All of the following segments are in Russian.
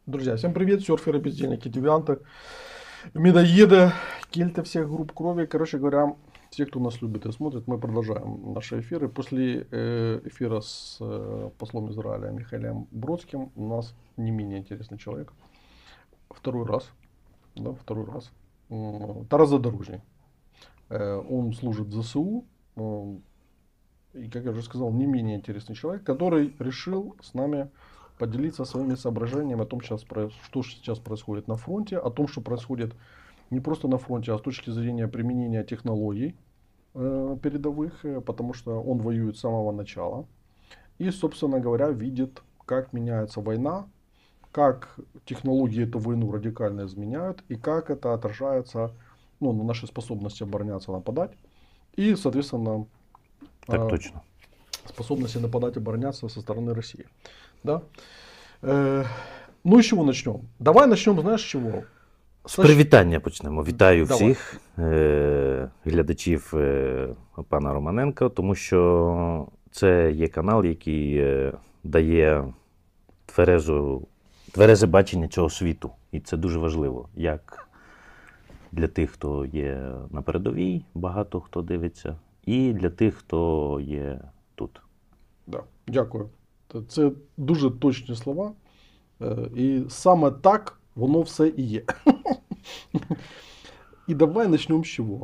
Друзья, всем привет, серферы, бездельники, девианты, медоеды, кельты всех групп крови. Короче говоря, все, кто нас любит и смотрит, мы продолжаем наши эфиры. После эфира с послом Израиля Михаилом Бродским у нас не менее интересный человек. Второй раз. Да, второй раз. Тарас Задорожный. Он служит в ЗСУ. И, как я уже сказал, не менее интересный человек, который решил с нами поделиться своими соображениями о том, что сейчас происходит на фронте, о том, что происходит не просто на фронте, а с точки зрения применения технологий передовых, потому что он воюет с самого начала. И, собственно говоря, видит, как меняется война, как технологии эту войну радикально изменяют и как это отражается на нашей способности обороняться, нападать. И, соответственно, Так точно. способности нападать, обороняться со стороны России. Да? Ну і з чого почнемо? Давай почнемо, знаєш, з чого? З привітання почнемо. Вітаю Давай. всіх глядачів пана Романенка, тому що це є канал, який дає тверезе бачення цього світу. І це дуже важливо. Як для тих, хто є на передовій, багато хто дивиться, і для тих, хто є тут. Да, дякую. Це дуже точні слова. І саме так воно все і є. И давай начнем с чего.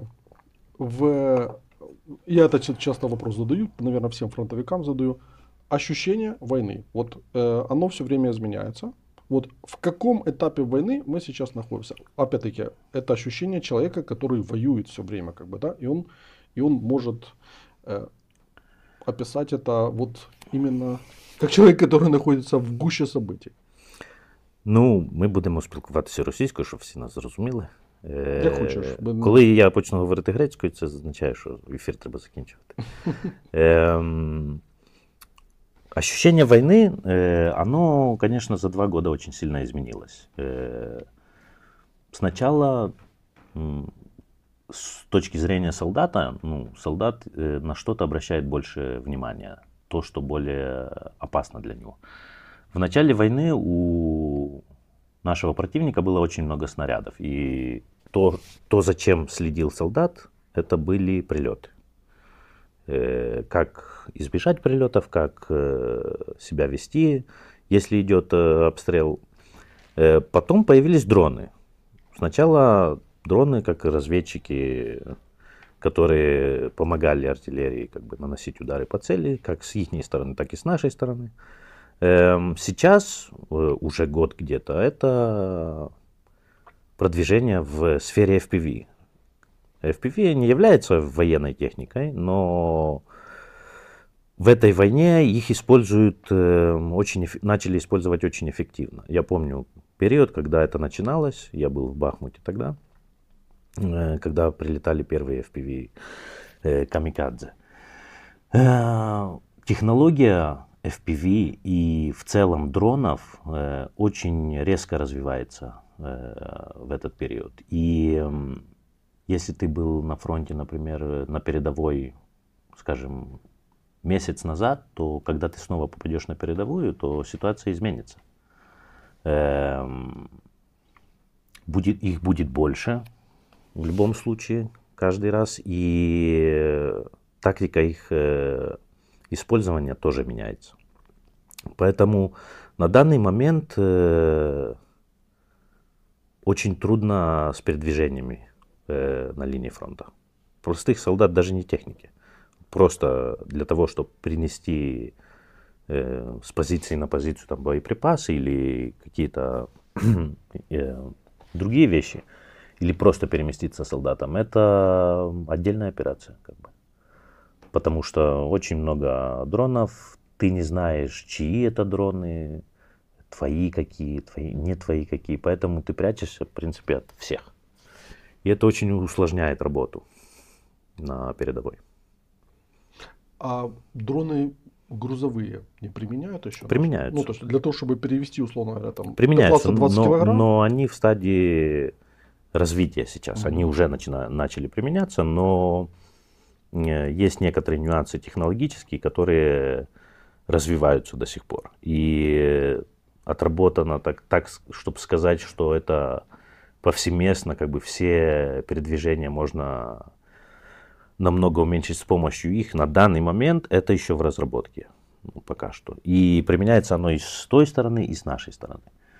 Я это часто вопрос задаю, наверное, всем фронтовикам задаю. Ощущение войны. Вот оно все время изменяется. Вот в каком этапе войны мы сейчас находимся? Опять-таки, это ощущение человека, который воюет все время, как бы, да, и он может описать это вот именно как человек, который находится в гуще событий. Ну, ми будемо спілкуватися російською, щоб всі нас зрозуміли. Як хочеш. Коли я почну говорити грецькою, це означає, що ефір треба закінчувати. Ощущение войны, оно, конечно, за 2 года очень сильно изменилось. Сначала, с точки зрения солдата, солдат на что-то обращает больше внимания, то, что более опасно для него. В начале войны у нашего противника было очень много снарядов. И то зачем следил солдат, это были прилеты. Как избежать прилетов, как себя вести, если идет обстрел. Потом появились дроны. Сначала дроны, как разведчики, которые помогали артиллерии как бы наносить удары по цели, как с их стороны, так и с нашей стороны. Сейчас, уже год где-то, это продвижение в сфере FPV. FPV не является военной техникой, но в этой войне их начали использовать очень эффективно. Я помню период, когда это начиналось, я был в Бахмуте тогда, когда прилетали первые FPV камикадзе. Технология FPV и в целом дронов очень резко развивается в этот период. И если ты был на фронте, например, на передовой, скажем, месяц назад, то когда ты снова попадешь на передовую, то ситуация изменится. Их будет больше в любом случае, каждый раз, и тактика их использования тоже меняется. Поэтому на данный момент очень трудно с передвижениями на линии фронта. Простых солдат, даже не техники. Просто для того, чтобы принести с позиции на позицию там, боеприпасы или какие-то другие вещи, или просто переместиться солдатам, это отдельная операция. Как бы. Потому что очень много дронов, ты не знаешь, чьи это дроны, твои какие, не твои какие, поэтому ты прячешься, в принципе, от всех. И это очень усложняет работу на передовой. А дроны грузовые не применяют еще? Применяются. Ну, то есть для того, чтобы перевести, условно говоря, там, применяются, 20 килограмм? но они в стадии развития сейчас. Они уже начали применяться, но есть некоторые нюансы технологические, которые развиваются до сих пор. И отработано так, чтобы сказать, что это повсеместно, как бы все передвижения можно намного уменьшить с помощью их. На данный момент это еще в разработке, ну, пока что. И применяется оно и с той стороны, и с нашей стороны.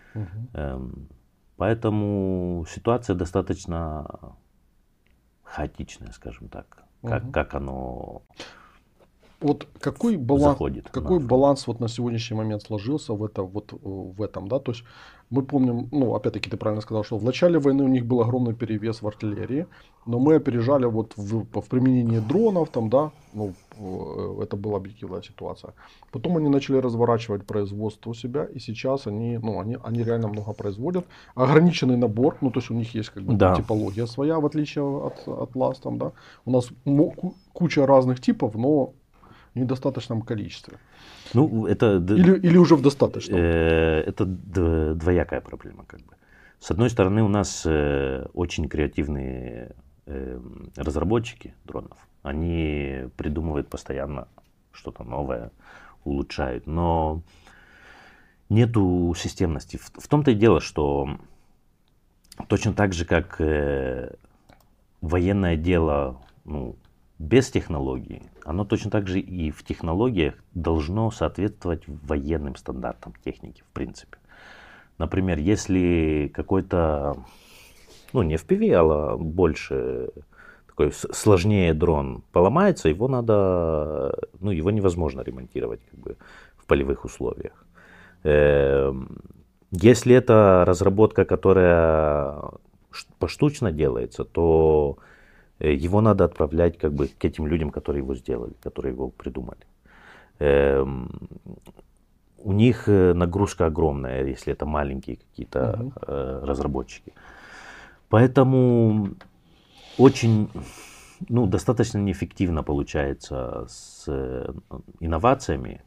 Поэтому ситуация достаточно хаотичная, скажем так, как оно Вот какой баланс, заходит. какой баланс вот на сегодняшний момент сложился в этом, да? То есть мы помним, ну, опять-таки ты правильно сказал, что в начале войны у них был огромный перевес в артиллерии, но мы опережали вот в применении дронов, там, да, ну, это была объективная ситуация. Потом они начали разворачивать производство у себя, и сейчас они реально много производят. Ограниченный набор, ну, то есть у них есть как бы Да. типология своя, в отличие от нас, там, да. У нас куча разных типов, но в недостаточном количестве. Ну, это Или уже в достаточном. Это двоякая проблема, как бы. С одной стороны, у нас очень креативные разработчики дронов. Они придумывают постоянно что-то новое, улучшают, но нету системности. В том-то и дело, что точно так же, как военное дело, ну, без технологий, оно точно так же и в технологиях должно соответствовать военным стандартам техники, в принципе. Например, если какой-то, ну, не FPV, а больше такой сложнее дрон поломается, его невозможно ремонтировать как бы в полевых условиях. Если это разработка, которая поштучно делается, то его надо отправлять как бы к этим людям, которые его сделали, которые его придумали. У них нагрузка огромная, если это маленькие какие-то разработчики. Поэтому очень, достаточно неэффективно получается с инновациями,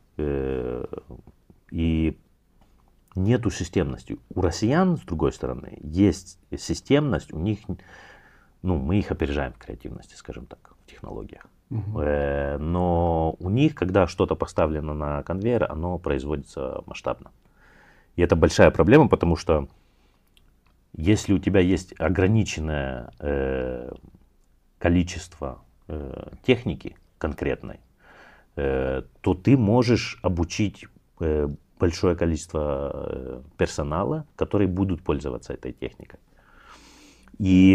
и нету системности. У россиян, с другой стороны, есть системность, у них, мы их опережаем в креативности, скажем так, в технологиях. Но у них, когда что-то поставлено на конвейер, оно производится масштабно. И это большая проблема, потому что если у тебя есть ограниченное количество техники конкретной, то ты можешь обучить большое количество персонала, которые будут пользоваться этой техникой. И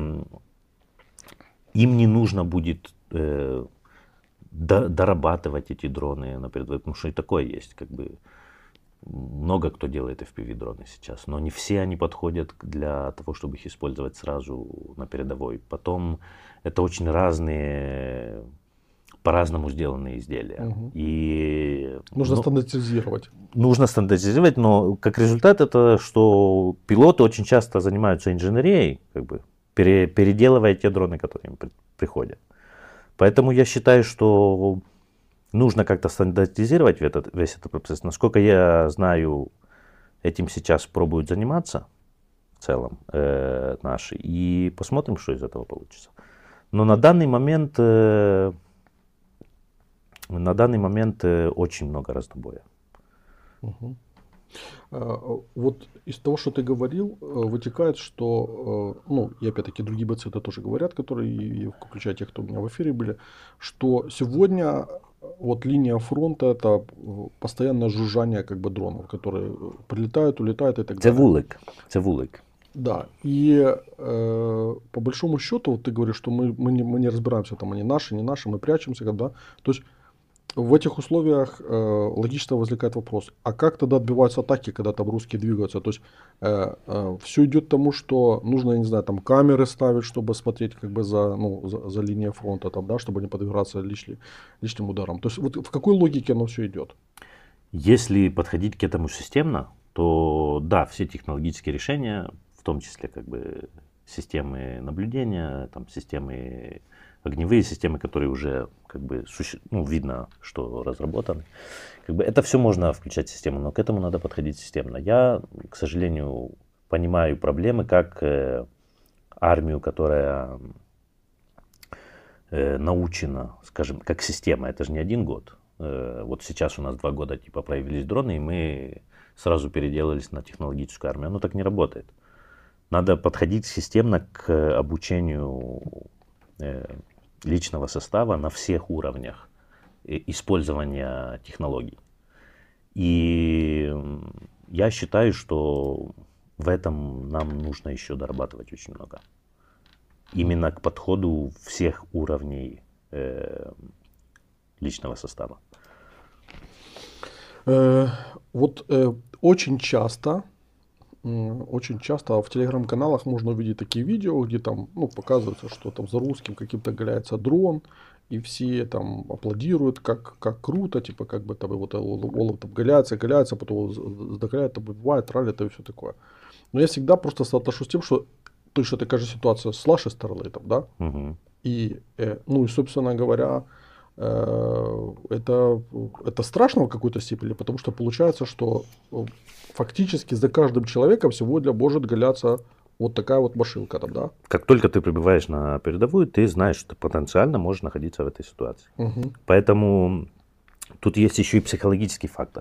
им не нужно будет дорабатывать эти дроны на передовой, потому что и такое есть, как бы много кто делает FPV-дроны сейчас, но не все они подходят для того, чтобы их использовать сразу на передовой. Потом это очень разные, по-разному сделанные изделия. И нужно стандартизировать. Нужно стандартизировать, но как результат это, что пилоты очень часто занимаются инженерией, как бы переделывая те дроны, которые им приходят. Поэтому я считаю, что нужно как-то стандартизировать весь этот процесс. Насколько я знаю, этим сейчас пробуют заниматься в целом наши. И посмотрим, что из этого получится. Но на данный момент очень много разнобоя. Вот из того, что ты говорил, вытекает, что, и опять-таки другие бойцы это тоже говорят, которые, включая тех, кто у меня в эфире были, что сегодня вот линия фронта это постоянное жужжание как бы дронов, которые прилетают, улетают и так далее. Це вулик. Да, и по большому счету, вот ты говоришь, что мы не разбираемся, там они наши, не наши, мы прячемся, да, то есть в этих условиях логично возникает вопрос, а как тогда отбиваются атаки, когда там русские двигаются? То есть все идет к тому, что нужно, я не знаю, там камеры ставить, чтобы смотреть как бы за линией фронта, там, да, чтобы не подвергаться лишним ударам. То есть вот в какой логике оно все идет? Если подходить к этому системно, то да, все технологические решения, в том числе как бы системы наблюдения, там, системы огневые системы, которые уже как бы видно, что разработаны. Как бы это все можно включать в систему, но к этому надо подходить системно. Я, к сожалению, понимаю проблемы, как армию, которая научена, скажем, как система. Это же не один год. Вот сейчас у нас 2 года типа появились дроны, и мы сразу переделались на технологическую армию. Оно так не работает. Надо подходить системно к обучению личного состава на всех уровнях использования технологий. И я считаю, что в этом нам нужно еще дорабатывать очень много. Именно к подходу всех уровней личного состава. Очень часто в телеграм-каналах можно увидеть такие видео, где там, показывается, что там за русским каким-то гоняется дрон, и все там аплодируют, как круто, типа, как бы там вот Олов там гоняется, потом сдохляет, там бывает, ралит и все такое. Но я всегда просто соотношу с тем, что точно такая же ситуация с нашей стороны, там, да? Угу. И собственно говоря, это страшно в какой-то степени, потому что получается, что фактически за каждым человеком сегодня может гоняться вот такая вот машинка там, да? Как только ты прибываешь на передовую, ты знаешь, что потенциально можешь находиться в этой ситуации. Угу. Поэтому тут есть еще и психологический фактор.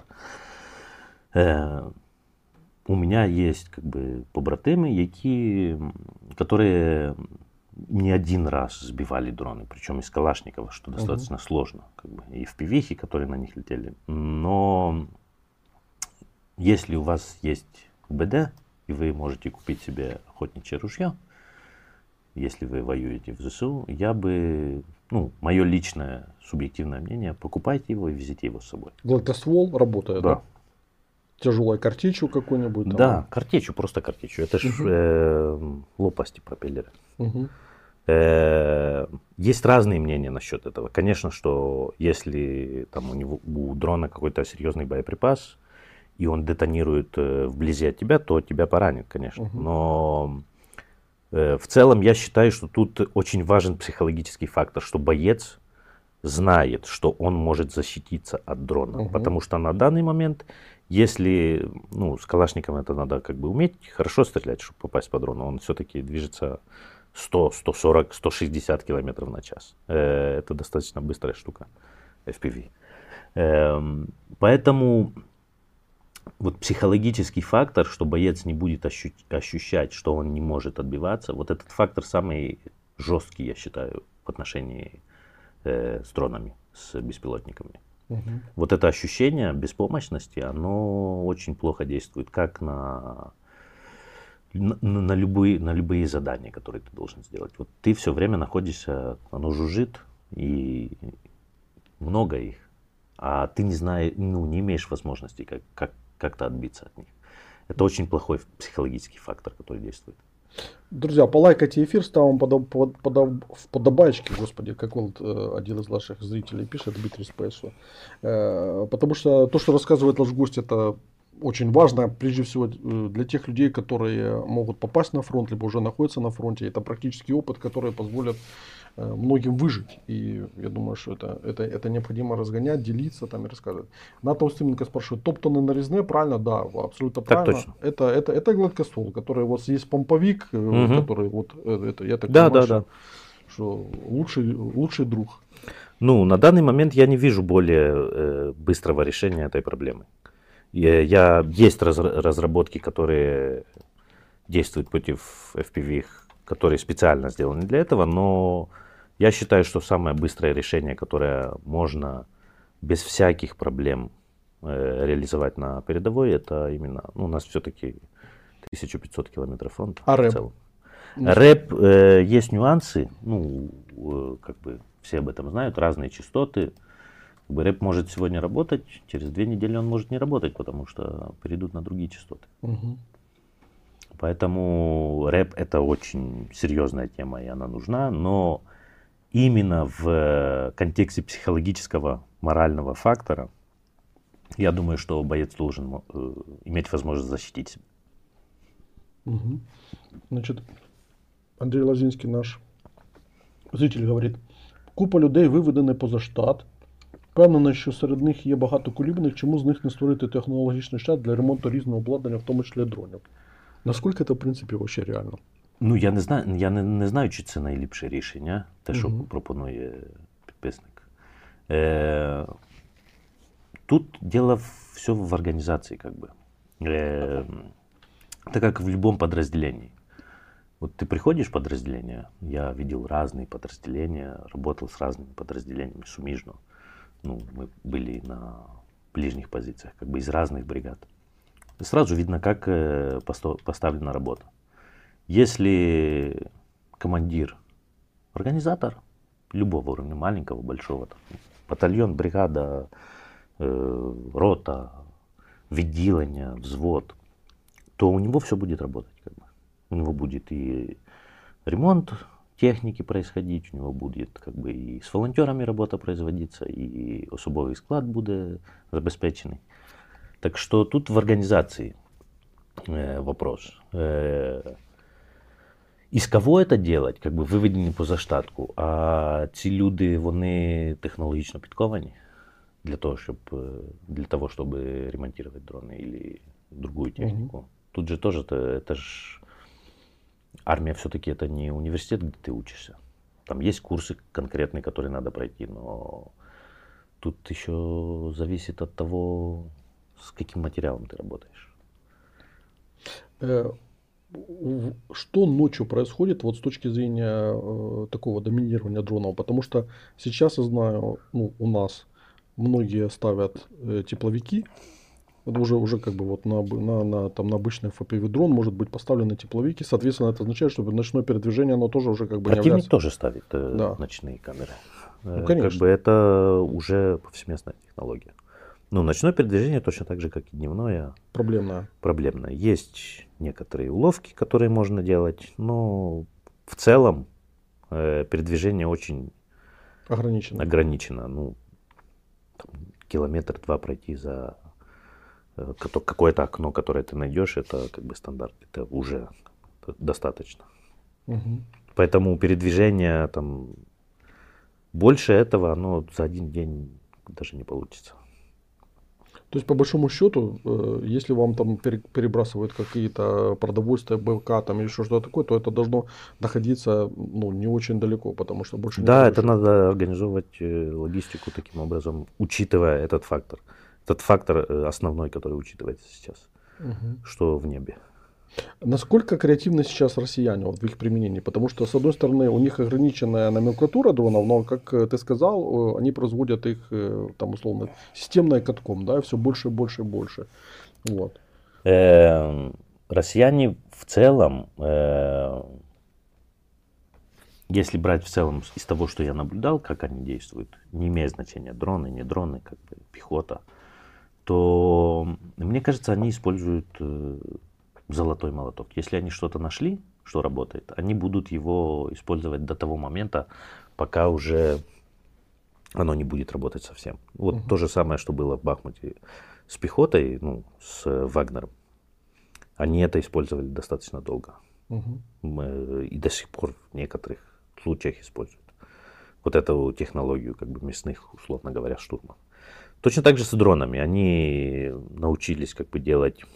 У меня есть как бы побратимы, которые не один раз сбивали дроны, причем из Калашникова, что достаточно сложно, как бы, и в пивихи, которые на них летели. Но если у вас есть УБД, и вы можете купить себе охотничье ружье, если вы воюете в ЗСУ, я бы, мое личное субъективное мнение, покупайте его и везите его с собой. Гладкоствол работает, да? Тяжелой картечью какой-нибудь? Там, да, картечью, просто картечью. Это же лопасти пропеллера. Есть разные мнения насчет этого. Конечно, что если там у дрона какой-то серьезный боеприпас, и он детонирует вблизи от тебя, то тебя поранит, конечно. Но в целом я считаю, что тут очень важен психологический фактор, что боец знает, что он может защититься от дрона. Потому что на данный момент, если, с Калашником это надо как бы уметь хорошо стрелять, чтобы попасть по дрону, он все-таки движется 100, 140, 160 километров на час. Это достаточно быстрая штука, FPV. Поэтому вот психологический фактор, что боец не будет ощущать, что он не может отбиваться, вот этот фактор самый жесткий, я считаю, в отношении с дронами, с беспилотниками. Вот это ощущение беспомощности, оно очень плохо действует как на любые задания, которые ты должен сделать. Вот ты все время находишься, оно жужжит, и много их, а ты не имеешь возможности как-то отбиться от них. Это очень плохой психологический фактор, который действует. Друзья, полайкайте эфир, ставим подобаечки, господи, как вот один из наших зрителей пишет, Дмитрий Спейсу. Потому что то, что рассказывает наш гость, это очень важно, прежде всего для тех людей, которые могут попасть на фронт, либо уже находятся на фронте. Это практический опыт, который позволит многим выжить. И я думаю, что это необходимо разгонять, делиться там и рассказывать. Ната Устименко спрашивает, топ-то на нарезные, правильно? Да, абсолютно правильно. Точно. Это гладкоствол, который вот есть помповик, который вот это, я так да, понимаю, да. что лучший друг. На данный момент я не вижу более быстрого решения этой проблемы. Есть разработки, которые действуют против FPV, которые специально сделаны для этого, но я считаю, что самое быстрое решение, которое можно без всяких проблем реализовать на передовой, это именно, у нас все-таки 1500 километров фронта. А рэп? В целом. Рэп, есть нюансы, как бы все об этом знают, разные частоты. Рэп может сегодня работать, через 2 недели он может не работать, потому что перейдут на другие частоты. Поэтому рэп это очень серьезная тема, и она нужна, но именно в контексте психологического, морального фактора, я думаю, что боец должен иметь возможность защитить себя. Значит, Андрій Лазинський, наш зритель, говорить, купа людей виведені поза штат. Впевнений, що серед них є багато кулібних, чому з них не створити технологічний штат для ремонту різного обладнання, в тому числі дронів. Наскільки це, в принципі, вообще реально? Я не знаю, чи це найліпше рішення, те, що пропонує підписник. Тут дело все в организации, как бы. Это как в любом подразделении. Вот ты приходишь в подразделение, я видел разные подразделения, работал с разными подразделениями суммижно. Ну, мы были на ближних позициях, как бы из разных бригад. И сразу видно, как поставлена работа. Если командир, организатор любого уровня, маленького, большого, там, батальон, бригада, рота, відділення, взвод, то у него все будет работать. Как бы. У него будет и ремонт техники происходить, у него будет как бы и с волонтерами работа производиться, и особовий склад будет забезпечений. Так что тут в организации вопрос. Із кого це делать, как бы виведені поза штатку, а ці люди, вони технологічно підковані для того, щоб ремонтувати дрони или другую технику. Тут же тоже это ж армия все-таки это не университет, где ты учишься. Там есть курсы конкретные, которые надо пройти, но тут еще зависит от того, с каким материалом ты работаешь. Что ночью происходит вот с точки зрения такого доминирования дронов? Потому что сейчас я знаю, ну, у нас многие ставят тепловики. Это уже как бы вот на обычный FPV дрон может быть поставлены тепловики. Соответственно, это означает, что ночное передвижение, оно тоже уже как бы не Противник является... тоже ставит Да. ночные камеры. Ну, конечно. Как бы это уже повсеместная технология. Ну, ночное передвижение точно так же, как и дневное. Проблемное. Есть некоторые уловки, которые можно делать, но в целом передвижение очень ограничено. Ну, там, километр-два пройти за какое-то окно, которое ты найдешь, это как бы стандарт, это уже достаточно. Угу. Поэтому передвижение там больше этого, оно за один день даже не получится. То есть, по большому счету, если вам там перебрасывают какие-то продовольствия, БК там или что-то такое, то это должно находиться, ну, не очень далеко, потому что больше не Да, подошли. это надо организовывать логистику таким образом, учитывая этот фактор. Этот фактор основной, который учитывается сейчас, что в небе. Насколько креативны сейчас россияне вот в их применении? Потому что, с одной стороны, у них ограниченная номенклатура дронов, но, как ты сказал, они производят их, там, условно, системно и катком, да, все больше, больше, больше. Вот. Россияне в целом, если брать в целом из того, что я наблюдал, как они действуют, не имея значения дроны, не дроны, как бы пехота, то, мне кажется, они используют золотой молоток. Если они что-то нашли, что работает, они будут его использовать до того момента, пока уже оно не будет работать совсем. Вот то же самое, что было в Бахмуте с пехотой, ну, с Вагнером. Они это использовали достаточно долго. И до сих пор в некоторых случаях используют. Вот эту технологию, как бы мясных, условно говоря, штурмов. Точно так же с дронами. Они научились как бы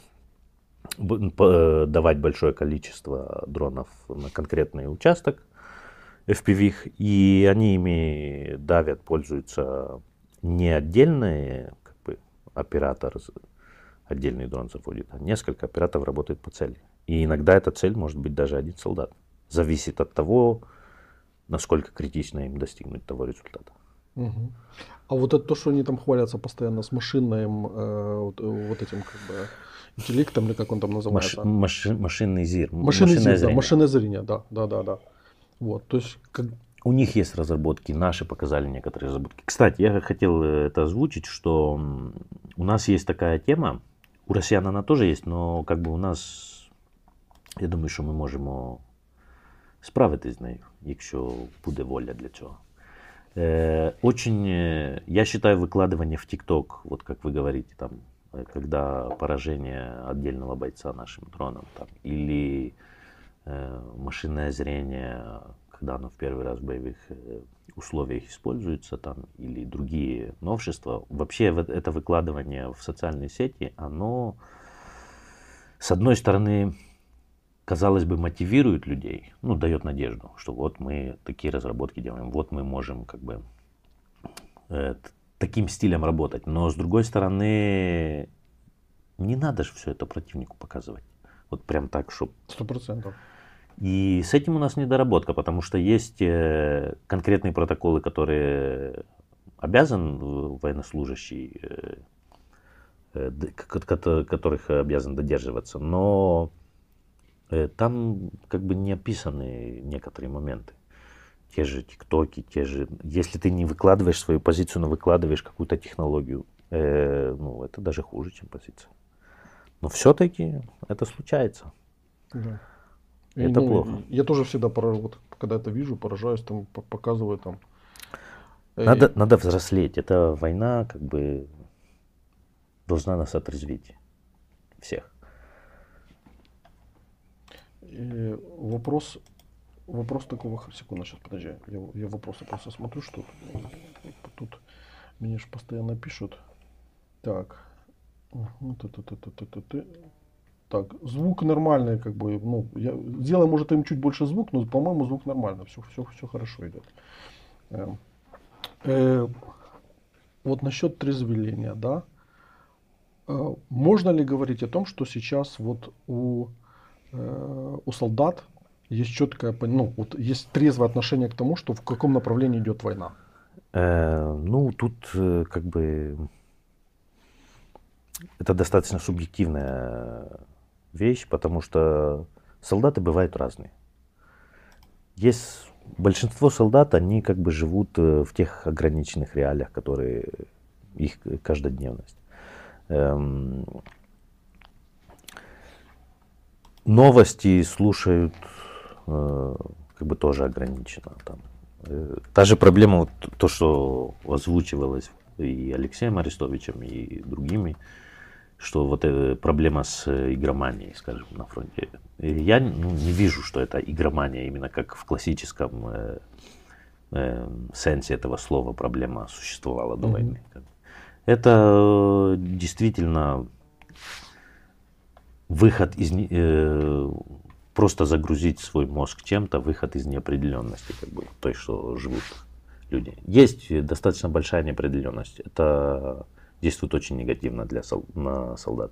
давать большое количество дронов на конкретный участок FPV, и они ими давят, пользуются не отдельные, как бы, оператор отдельный дрон заводит, а несколько операторов работает по цели. И иногда эта цель может быть даже один солдат. Зависит от того, насколько критично им достигнуть того результата. А вот это то, что они там хвалятся постоянно с машинным вот этим как бы интеллектом, или как он там называется? Машинный зир. Машинное зрение, да. Вот, то есть у них есть разработки, наши показали некоторые разработки. Кстати, я хотел это озвучить, что у нас есть такая тема, у россиян она тоже есть, но как бы у нас, я думаю, що ми можемо справитись з нею, якщо буде воля для цього. Очень, я считаю, выкладывание в ТикТок, вот как вы говорите, там, когда поражение отдельного бойца нашим дроном, там, или машинное зрение, когда оно в первый раз в боевых условиях используется, там, или другие новшества. Вообще это выкладывание в социальные сети, оно, с одной стороны, казалось бы, мотивирует людей, ну, дает надежду, что вот мы такие разработки делаем, вот мы можем как бы таким стилем работать. Но с другой стороны, не надо же все это противнику показывать. Вот прям так, чтобы... 100%. И с этим у нас недоработка, потому что есть конкретные протоколы, которые обязан военнослужащий, которых обязан додерживаться, но там как бы не описаны некоторые моменты. Те же тиктоки, Если ты не выкладываешь свою позицию, но выкладываешь какую-то технологию, ну, это даже хуже, чем позиция. Но все-таки это случается. Да. Это плохо. Я тоже всегда, вот, когда это вижу, поражаюсь, там, показываю там. Надо взрослеть. Эта война как бы должна нас отрезвить. Всех. Вопрос такого, секунду, сейчас, подожди, я вопросы просто смотрю, что тут мне же постоянно пишут. Так, так, звук нормальный, как бы, ну, я сделаю, может, им чуть больше звук, но, по-моему, звук нормально, все хорошо идет. Вот насчет трезвеления, да, можно ли говорить о том, что сейчас вот у солдат есть четкое, ну, вот есть трезвое отношение к тому, что в каком направлении идет война? Ну, тут как бы это достаточно субъективная вещь, потому что солдаты бывают разные. Большинство солдат, они как бы живут в тех ограниченных реалиях, которые их каждодневность. Новости слушают как бы тоже ограничено. Там. Та же проблема, вот, то, что озвучивалось и Алексеем Арестовичем, и другими, что вот эта проблема с игроманией, скажем, на фронте. Я не вижу, что это игромания именно как в классическом сенсе этого слова проблема существовала до войны. Это действительно выход из... просто загрузить свой мозг чем-то, выход из неопределенности, как бы, той, что живут люди. Есть достаточно большая неопределенность. Это действует очень негативно на солдат.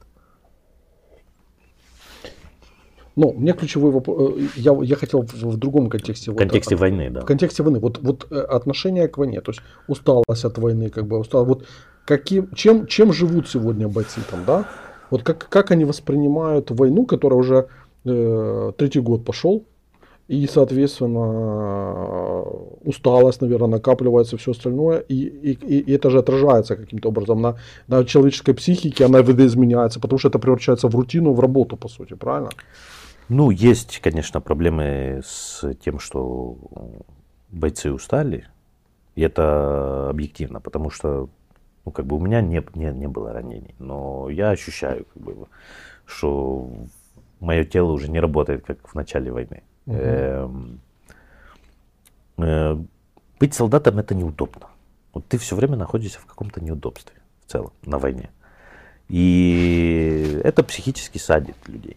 Ну, мне ключевой вопрос, я хотел в другом контексте. В контексте войны, да. В контексте войны. Вот отношение к войне, то есть усталость от войны, как бы усталость. Вот чем живут сегодня бойцы там, да? Вот как они воспринимают войну, которая уже третий год пошел, и, соответственно, усталость, наверное, накапливается, все остальное, и это же отражается каким-то образом на человеческой психике, она видоизменяется, потому что это превращается в рутину, в работу, по сути, правильно? Ну, есть, конечно, проблемы с тем, что бойцы устали, и это объективно, потому что, ну, как бы у меня не было ранений, но я ощущаю, как бы, что мое тело уже не работает, как в начале войны. Быть солдатом — это неудобно. Вот ты все время находишься в каком-то неудобстве в целом на войне. И это психически садит людей.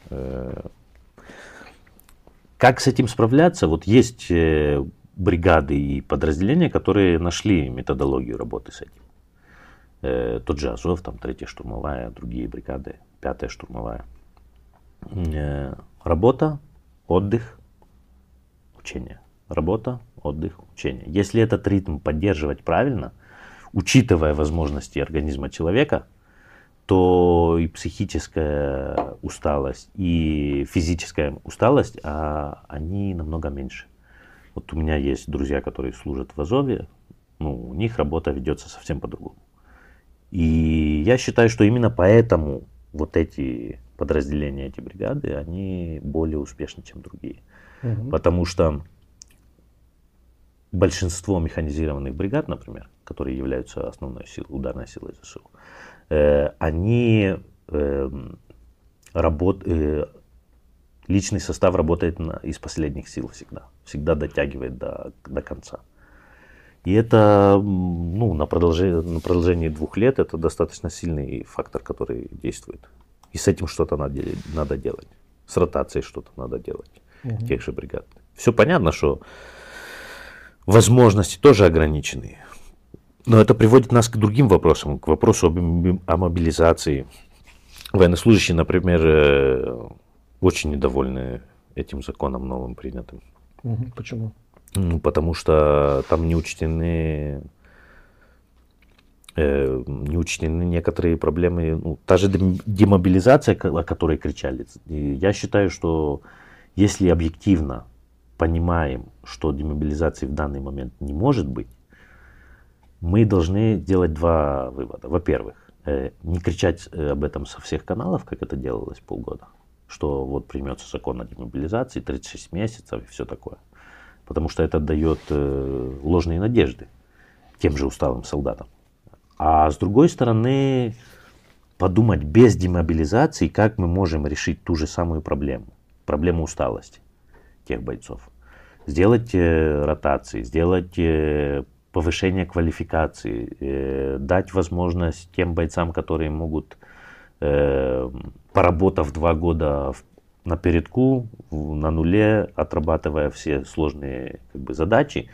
Как с этим справляться? Вот есть бригады и подразделения, которые нашли методологию работы с этим. Тот же Азов, там 3-я штурмовая, другие бригады, 5-я штурмовая. Работа, отдых, учение. Работа, отдых, учение. Если этот ритм поддерживать правильно, учитывая возможности организма человека, то и психическая усталость, и физическая усталость, они намного меньше. Вот у меня есть друзья, которые служат в Азове, ну, у них работа ведется совсем по-другому. И я считаю, что именно поэтому вот эти подразделения, эти бригады, они более успешны, чем другие. Потому что большинство механизированных бригад, например, которые являются основной силой, ударной силой ЗСУ, они личный состав работает из последних сил всегда дотягивает до конца. И это, ну, на продолжении 2 лет это достаточно сильный фактор, который действует. И с этим что-то надо делать. С ротацией что-то надо делать. Тех же бригад. Все понятно, что возможности тоже ограничены. Но это приводит нас к другим вопросам. К вопросу о мобилизации, Военнослужащие, например, очень недовольны этим законом новым принятым. Почему? Ну, потому что там не учтены некоторые проблемы. Ну, та же демобилизация, о которой кричали. И я считаю, что если объективно понимаем, что демобилизации в данный момент не может быть, мы должны делать два вывода. Во-первых, не кричать об этом со всех каналов, как это делалось полгода, что вот примется закон о демобилизации, 36 месяцев и все такое. Потому что это дает ложные надежды тем же усталым солдатам. А с другой стороны, подумать без демобилизации, как мы можем решить ту же самую проблему усталости тех бойцов. Сделать ротации, сделать повышение квалификации, дать возможность тем бойцам, которые могут, поработав 2 года на передку, на нуле, отрабатывая все сложные задачи,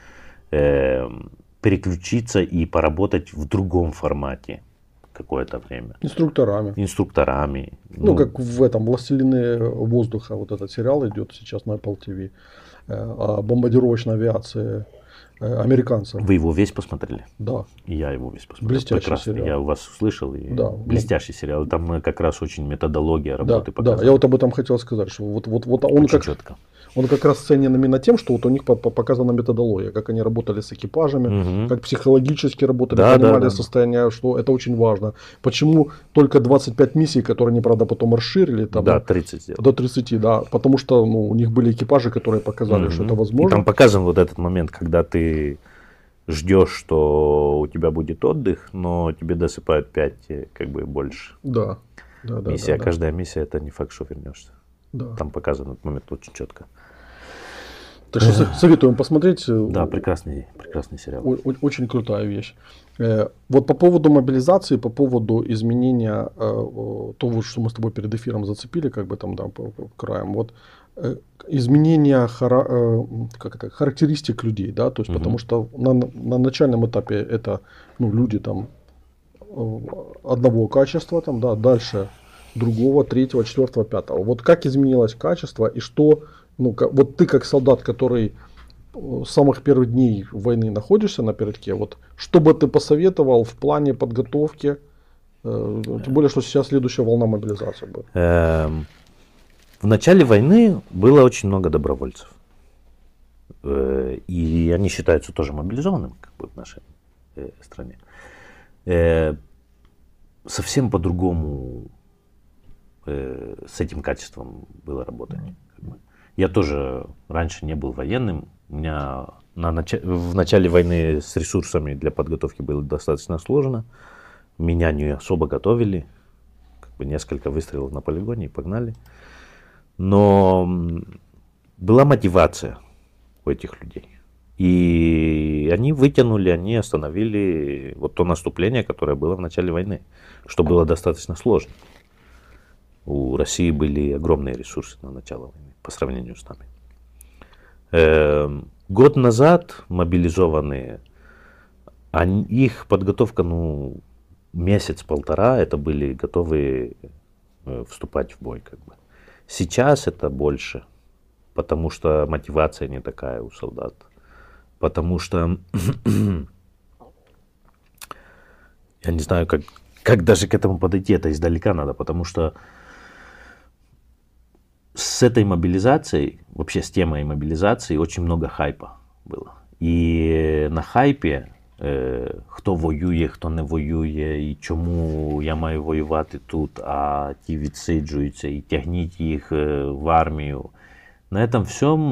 переключиться и поработать в другом формате какое-то время. Инструкторами. Ну, как в этом «Властелины воздуха», вот этот сериал идет сейчас на Apple TV, о бомбардировочной авиации американцев. Вы его весь посмотрели? Да. И я его весь посмотрел. Блестящий Прекрасно. сериал. Я у вас услышал. И да. Блестящий сериал. Там как раз очень методология работы показана. Да, я вот об этом хотел сказать, что вот он очень четко. Он как раз ценен именно тем, что вот у них показана методология, как они работали с экипажами, как психологически работали, понимали состояние, что это очень важно. Почему только 25 миссий, которые они, правда, потом расширили. Там, 30 сделали. До 30, да. Потому что у них были экипажи, которые показали, что это возможно. И там показан вот этот момент, когда ты ждешь, что у тебя будет отдых, но тебе досыпают 5 больше. Да. Миссия, каждая миссия, это не факт, что вернешься. Да. Там показан этот момент очень четко. Так что советуем посмотреть. Да, прекрасный сериал. Очень крутая вещь. Вот по поводу мобилизации, по поводу изменения того, что мы с тобой перед эфиром зацепили, по краям. Вот изменение характеристик людей, да, то есть потому что на начальном этапе это люди одного качества, дальше другого, 3-го, 4-го, 5-го. Вот как изменилось качество и что, вот ты как солдат, который с самых первых дней войны находишься на передке, вот что бы ты посоветовал в плане подготовки, тем более, что сейчас следующая волна мобилизации будет? В начале войны было очень много добровольцев. И они считаются тоже мобилизованными в нашей стране. Совсем по-другому с этим качеством было работать. Я тоже раньше не был военным. У меня в начале войны с ресурсами для подготовки было достаточно сложно. Меня не особо готовили. Несколько выстрелов на полигоне и погнали. Но была мотивация у этих людей. И они вытянули, они остановили вот то наступление, которое было в начале войны, что было достаточно сложно. У России были огромные ресурсы на начало войны по сравнению с нами. Год назад мобилизованные, их подготовка, месяц-полтора, это были готовы вступать в бой. Сейчас это больше, потому что мотивация не такая у солдат. Потому что я не знаю, как даже к этому подойти, это издалека надо, потому что с этой мобилизацией, вообще с темой мобилизации очень много хайпа было. І на хайпі, хто воює, хто не воює, і чому я маю воювати тут, а ті відсиджуються, і тягніть їх в армію. На этом всем,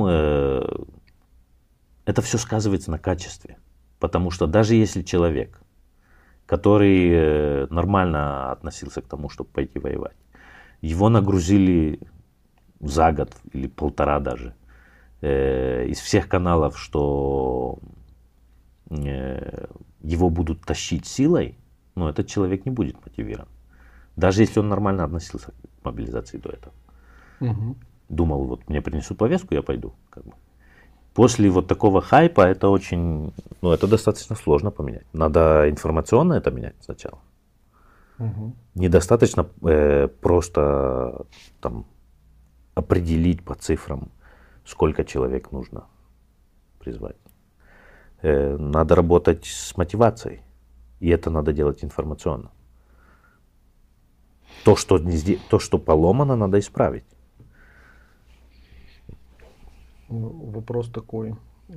это все сказывается на качестве. Потому что даже если человек, который нормально относился к тому, чтобы пойти воевать, его нагрузили за год или полтора даже из всех каналов, что его будут тащить силой, этот человек не будет мотивирован. Даже если он нормально относился к мобилизации до этого. Угу. Думал, вот мне принесут повестку, я пойду. После вот такого хайпа это очень, это достаточно сложно поменять. Надо информационно это менять сначала. Мгм. Недостаточно просто там определить по цифрам, сколько человек нужно призвать. Надо работать с мотивацией, и это надо делать информационно. То, что поломано, надо исправить. Вопрос такой.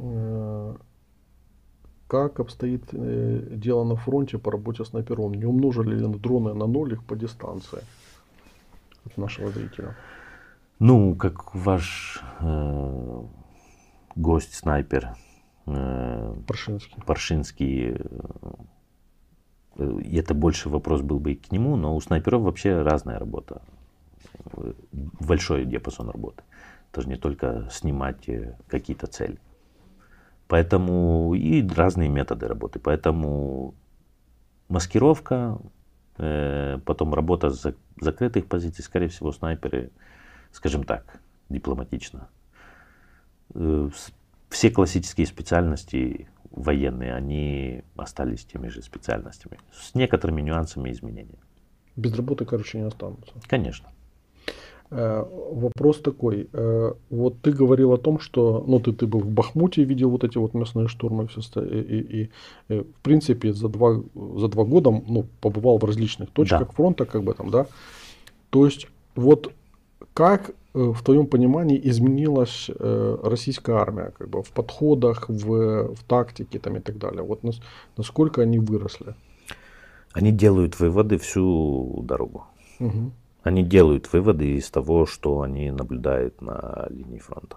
Как обстоит дело на фронте по работе снайпером? Не умножили ли дроны на ноль их по дистанции? От нашего зрителя. Ну, как ваш гость, снайпер Паршинский. Паршинский, и это больше вопрос был бы и к нему, но у снайперов вообще разная работа, большой диапазон работы. Это же не только снимать какие-то цели. Поэтому и разные методы работы. Поэтому маскировка, потом работа с закрытых позиций, скорее всего, снайперы, скажем так, дипломатично. Все классические специальности военные, они остались теми же специальностями, с некоторыми нюансами и изменениями. Без работы, короче, не останутся. Конечно. Вопрос такой. Вот ты говорил о том, что ну, ты был в Бахмуте и видел вот эти вот местные штурмы. И в принципе, за два года ну, побывал в различных точках Да. фронта, как бы там, да. То есть, вот как в твоем понимании изменилась российская армия, как бы в подходах, в тактике там, и так далее? Вот насколько они выросли? Они делают выводы всю дорогу. Угу. Они делают выводы из того, что они наблюдают на линии фронта.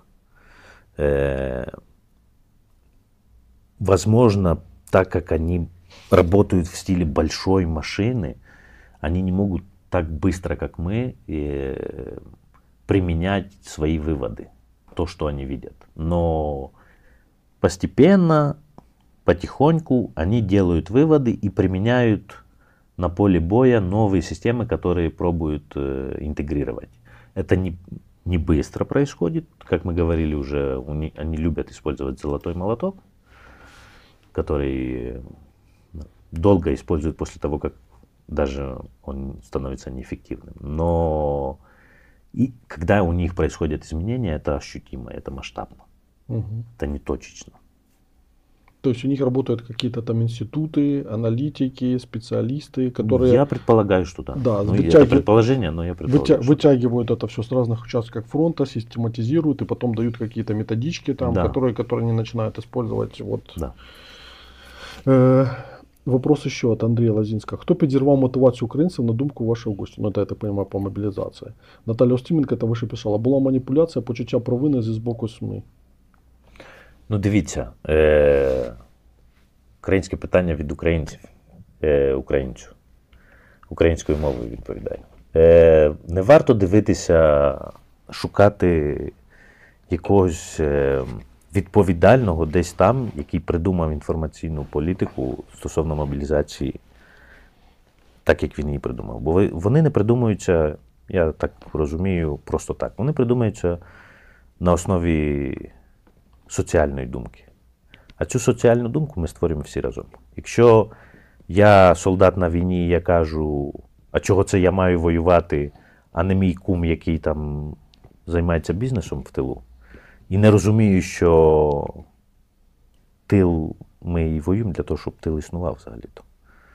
Возможно, так как они работают в стиле большой машины, они не могут так быстро, как мы, применять свои выводы, то, что они видят. Но постепенно, потихоньку они делают выводы и применяют на поле боя новые системы, которые пробуют интегрировать. Это не быстро происходит, как мы говорили уже, они любят использовать золотой молоток, который долго используют после того, как даже он становится неэффективным. Но и когда у них происходят изменения, это ощутимо, это масштабно, это не точечно. То есть у них работают какие-то там институты, аналитики, специалисты, которые... Я предполагаю, что да. Да, Ну, это предположение, но я предполагаю, вытягивают это все с разных участков фронта, систематизируют и потом дают какие-то методички, там, Да. которые они начинают использовать. Вот. Да. Вопрос еще от Андрея Лозинского. Кто підірвав мотивацію українців на думку вашого гостя? Ну, это, я так понимаю, по мобілізації. Наталя Остименко, это вище писала. Була маніпуляція, почуття провини зі боку СМІ. Ну, дивіться, українське питання від українців, українцю, українською мовою відповідаю. Не варто дивитися, шукати якогось відповідального десь там, який придумав інформаційну політику стосовно мобілізації, так як він її придумав. Бо вони не придумуються, я так розумію, просто так. Вони придумуються на основі соціальної думки. А цю соціальну думку ми створюємо всі разом. Якщо я солдат на війні, я кажу, а чого це я маю воювати, а не мій кум, який там займається бізнесом в тилу, і не розумію, що тил ми і воюємо для того, щоб тил існував взагалі-то,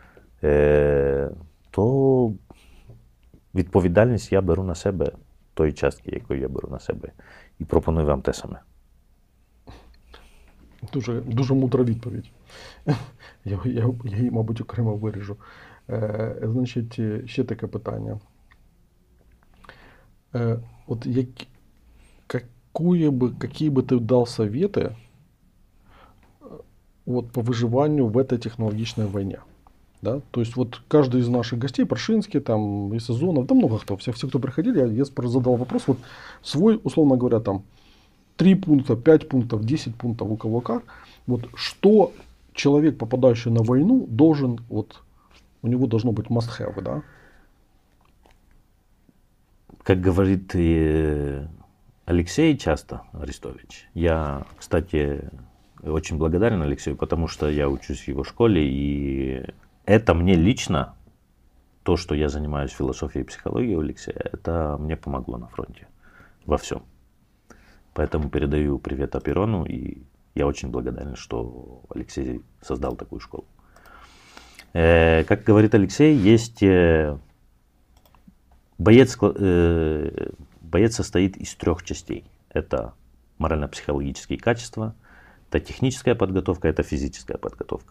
то відповідальність я беру на себе, тої частки, яку я беру на себе, і пропоную вам те саме. Дуже мудра відповідь. Я її, мабуть, окремо виріжу. Значить, ще таке питання. От какие бы ты дал советы вот, по выживанию в этой технологичной войне? Да? То есть вот каждый из наших гостей, Паршинский, там, и Сезонов, да много кто, все, кто приходили, я задал вопрос, вот свой, условно говоря, там, 3 пункта, 5 пунктов, 10 пунктов, у кого как. Вот что человек, попадающий на войну, должен, вот, у него должно быть must-have, да? Как говорит Алексей часто, Арестович, я, кстати, очень благодарен Алексею, потому что я учусь в его школе, и это мне лично то, что я занимаюсь философией и психологией у Алексея, это мне помогло на фронте во всем. Поэтому передаю привет Аперону, и я очень благодарен, что Алексей создал такую школу. Как говорит Алексей, есть боец состоит из 3 частей. Это морально-психологические качества, это техническая подготовка, это физическая подготовка.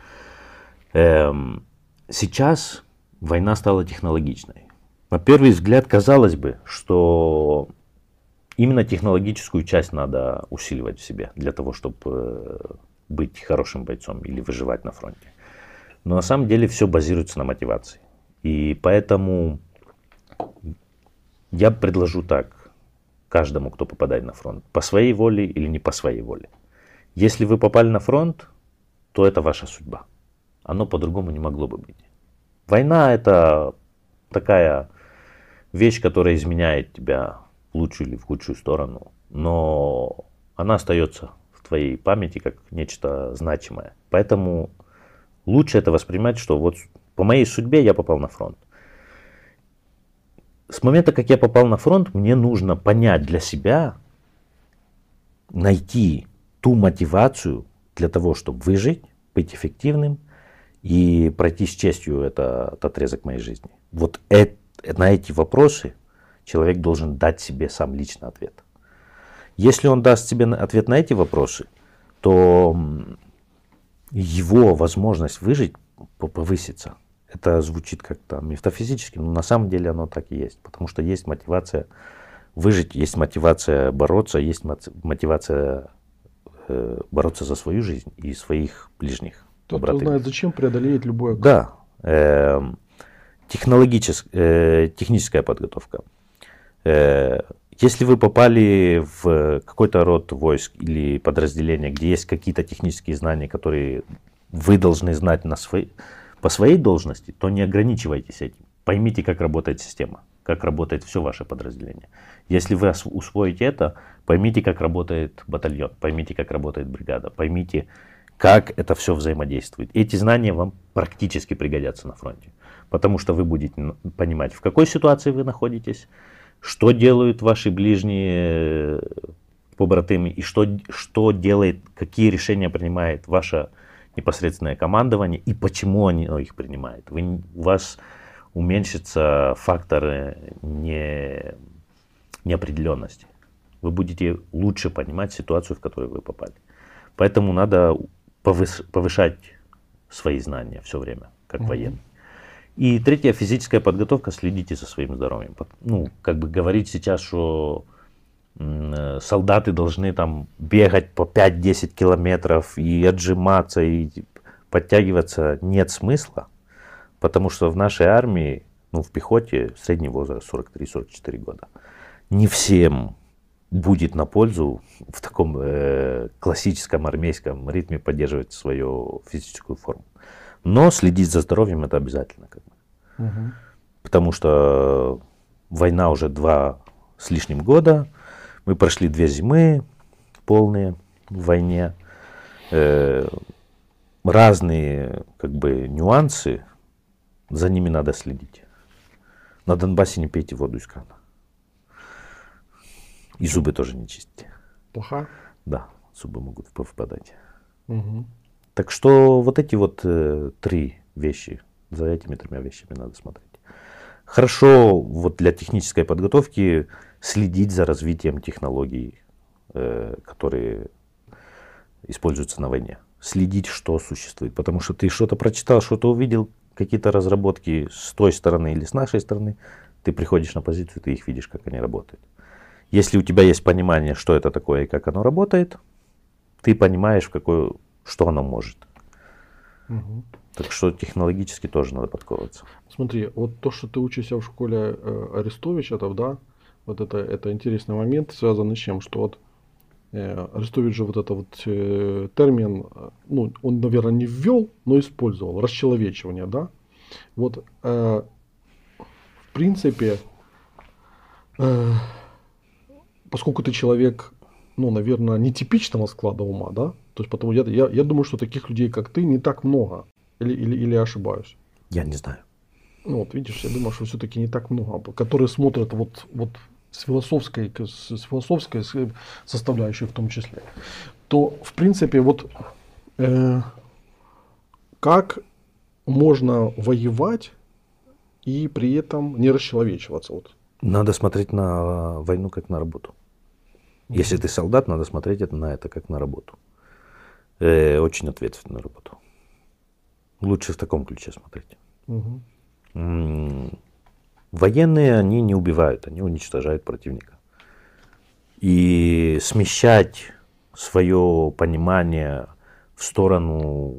Сейчас война стала технологичной. На первый взгляд казалось бы, что именно технологическую часть надо усиливать в себе для того, чтобы быть хорошим бойцом или выживать на фронте. Но на самом деле все базируется на мотивации. И поэтому я предложу так каждому, кто попадает на фронт, по своей воле или не по своей воле. Если вы попали на фронт, то это ваша судьба. Оно по-другому не могло бы быть. Война — это такая вещь, которая изменяет тебя в лучшую или в худшую сторону, но она остается в твоей памяти как нечто значимое. Поэтому лучше это воспринимать, что вот по моей судьбе я попал на фронт. С момента, как я попал на фронт, мне нужно понять для себя, найти ту мотивацию для того, чтобы выжить, быть эффективным и пройти с честью этот отрезок моей жизни. Вот на эти вопросы человек должен дать себе сам лично ответ. Если он даст себе ответ на эти вопросы, то его возможность выжить повысится. Это звучит как-то метафизически, но на самом деле оно так и есть. Потому что есть мотивация выжить, есть мотивация бороться, есть мотивация бороться за свою жизнь и своих ближних. Тот, кто знает, зачем, преодолеет любое. Да. Техническая подготовка. Если вы попали в какой-то род войск или подразделение, где есть какие-то технические знания, которые вы должны знать по своей должности, то не ограничивайтесь этим. Поймите, как работает система, как работает все ваше подразделение. Если вы усвоите это, поймите, как работает батальон, поймите, как работает бригада, поймите, как это все взаимодействует. Эти знания вам практически пригодятся на фронте, потому что вы будете понимать, в какой ситуации вы находитесь, что делают ваши ближние побратимы и что делает, какие решения принимает ваше непосредственное командование и почему оно их принимает. У вас уменьшится фактор неопределенности. Вы будете лучше понимать ситуацию, в которую вы попали. Поэтому надо повышать свои знания все время, как военный. И третья, физическая подготовка. Следите за своим здоровьем. Говорить сейчас, что солдаты должны там бегать по 5-10 километров и отжиматься, и подтягиваться, нет смысла. Потому что в нашей армии, в пехоте, средний возраст 43-44 года. Не всем будет на пользу в таком классическом армейском ритме поддерживать свою физическую форму. Но следить за здоровьем это обязательно. Потому что война уже 2 с лишним года. Мы прошли 2 зимы полные в войне. Разные нюансы, за ними надо следить. На Донбассе не пейте воду из крана. И зубы тоже не чистите. Плохо? Да, зубы могут повыпадать. Так что вот эти 3 вещи, за этими 3 вещами надо смотреть. Хорошо для технической подготовки следить за развитием технологий, которые используются на войне. Следить, что существует. Потому что ты что-то прочитал, что-то увидел, какие-то разработки с той стороны или с нашей стороны, ты приходишь на позицию, ты их видишь, как они работают. Если у тебя есть понимание, что это такое и как оно работает, ты понимаешь, что оно может. Так что технологически тоже надо подковываться. Смотри, вот то, что ты учишься в школе Арестовича, да, вот это интересный момент, связанный с чем, что Арестович же термин, он, наверное, не ввел, но использовал, расчеловечивание, да. В принципе, поскольку ты человек, наверное, нетипичного склада ума, да, то есть потому я думаю, что таких людей, как ты, не так много. Или ошибаюсь? Я не знаю. Ну, вот видишь, я думаю, что все-таки не так много, которые смотрят вот с философской, составляющей в том числе. То, в принципе, вот как можно воевать и при этом не расчеловечиваться? Вот. Надо смотреть на войну как на работу. Если ты солдат, надо смотреть на это как на работу. Очень ответственную работу. Лучше в таком ключе смотреть. Мгм. Военные, они не убивают, они уничтожают противника. И смещать свое понимание в сторону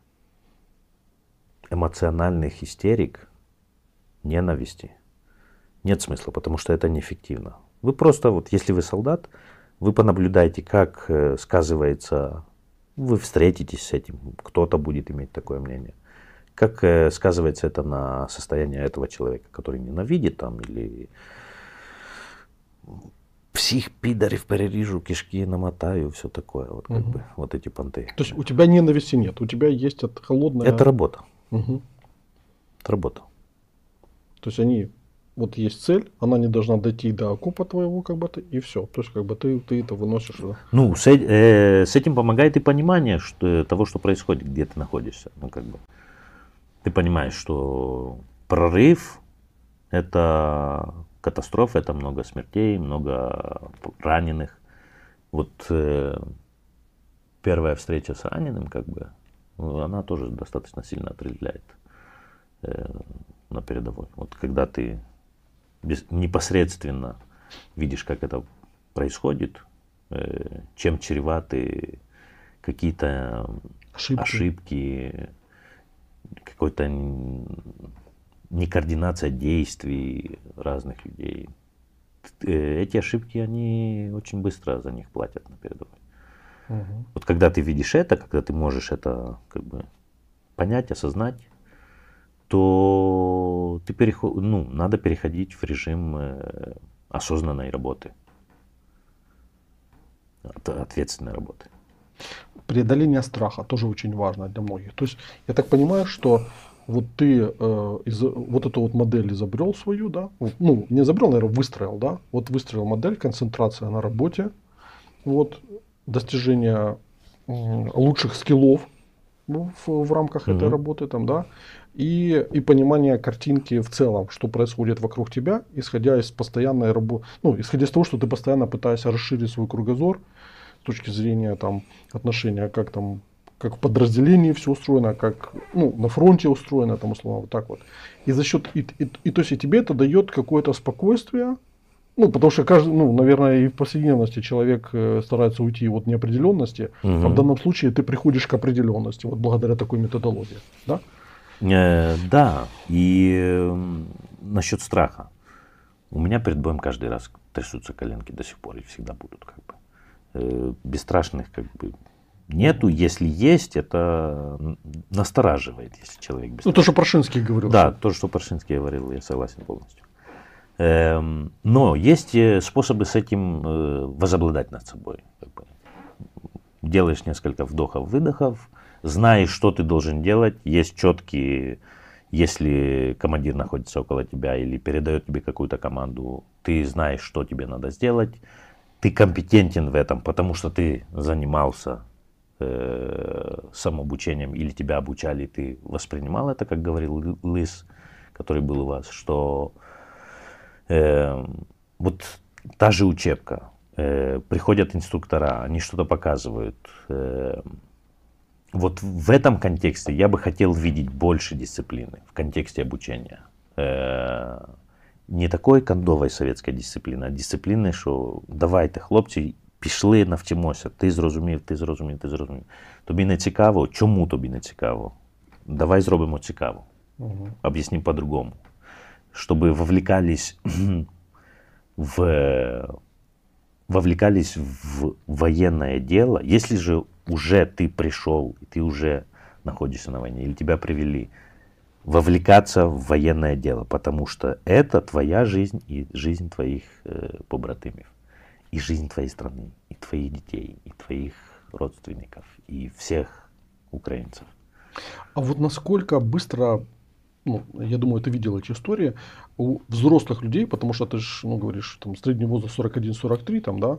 эмоциональных истерик, ненависти, нет смысла, потому что это неэффективно. Вы просто, вот если вы солдат, вы понаблюдаете, как сказывается, вы встретитесь с этим, кто-то будет иметь такое мнение, как сказывается это на состоянии этого человека, который ненавидит там, или всех пидоров перережу, кишки намотаю, все такое, вот как бы, вот эти понты. То есть у тебя ненависти нет, у тебя есть это холодное... Это работа. Мгм. Это работа. То есть они, вот есть цель, она не должна дойти до окопа твоего, как бы, и все. То есть как бы ты это выносишь. Да? Ну, с этим помогает и понимание того, что происходит, где ты находишься. Ну, как бы. Ты понимаешь, что прорыв – это катастрофа, это много смертей, много раненых. Вот первая встреча с раненым, как бы, она тоже достаточно сильно отрезвляет на передовой. Вот когда ты непосредственно видишь, как это происходит, чем чреваты какие-то ошибки, какой-то некоординация действий разных людей. Эти ошибки, они очень быстро за них платят на передовой. Угу. Вот когда ты видишь это, когда ты можешь это как бы понять, осознать, то ты надо переходить в режим осознанной работы, ответственной работы. Преодоление страха тоже очень важно для многих. То есть я так понимаю, что вот ты вот эту вот модель изобрел свою, да, ну не изобрел, наверное, выстроил, да, вот выстроил модель, концентрация на работе, вот достижение лучших скиллов в рамках этой работы, там, да, и понимание картинки в целом, что происходит вокруг тебя, исходя из постоянной работы, ну, исходя из того, что ты постоянно пытаешься расширить свой кругозор с точки зрения там отношения, как в подразделении все устроено, как на фронте устроено, там условно вот так вот. И за счет то есть и тебе это дает какое-то спокойствие. Ну, потому что каждый, наверное, и в повседневности человек старается уйти от неопределенности, а в данном случае ты приходишь к определенности, вот благодаря такой методологии, да? Да, и насчет страха. У меня перед боем каждый раз трясутся коленки до сих пор и всегда будут, как бы. Бесстрашных, как бы, нету. Если есть, это настораживает, если человек бесстрашный. Ну, то, что Прошинский говорил. Да, то, что Прошинский говорил, я согласен полностью. Но есть способы с этим возобладать над собой. Делаешь несколько вдохов-выдохов, знаешь, что ты должен делать, есть четкие, если командир находится около тебя или передает тебе какую-то команду, ты знаешь, что тебе надо сделать, ты компетентен в этом, потому что ты занимался самообучением или тебя обучали, ты воспринимал это, как говорил Лыс, который был у вас, что вот та же учебка, приходят инструктора, они что-то показывают. Вот в этом контексте я бы хотел видеть больше дисциплины в контексте обучения. Не такої кондової совєтської дисципліни, а дисципліни, що давайте, хлопці, пішли, навчимося, ти зрозумів. Тобі не цікаво, чому тобі не цікаво? Давай зробимо цікаво. Об'яснім по-другому. Чтобы вовлекались в военное дело, если же уже ты пришел, и ты уже находишься на войне, или тебя привели, вовлекаться в военное дело, потому что это твоя жизнь и жизнь твоих побратимов, и жизнь твоей страны, и твоих детей, и твоих родственников, и всех украинцев. А вот насколько быстро ну, я думаю, ты видел эти истории, у взрослых людей, потому что ты же, ну, говоришь, там, средний возраст 41-43, там, да,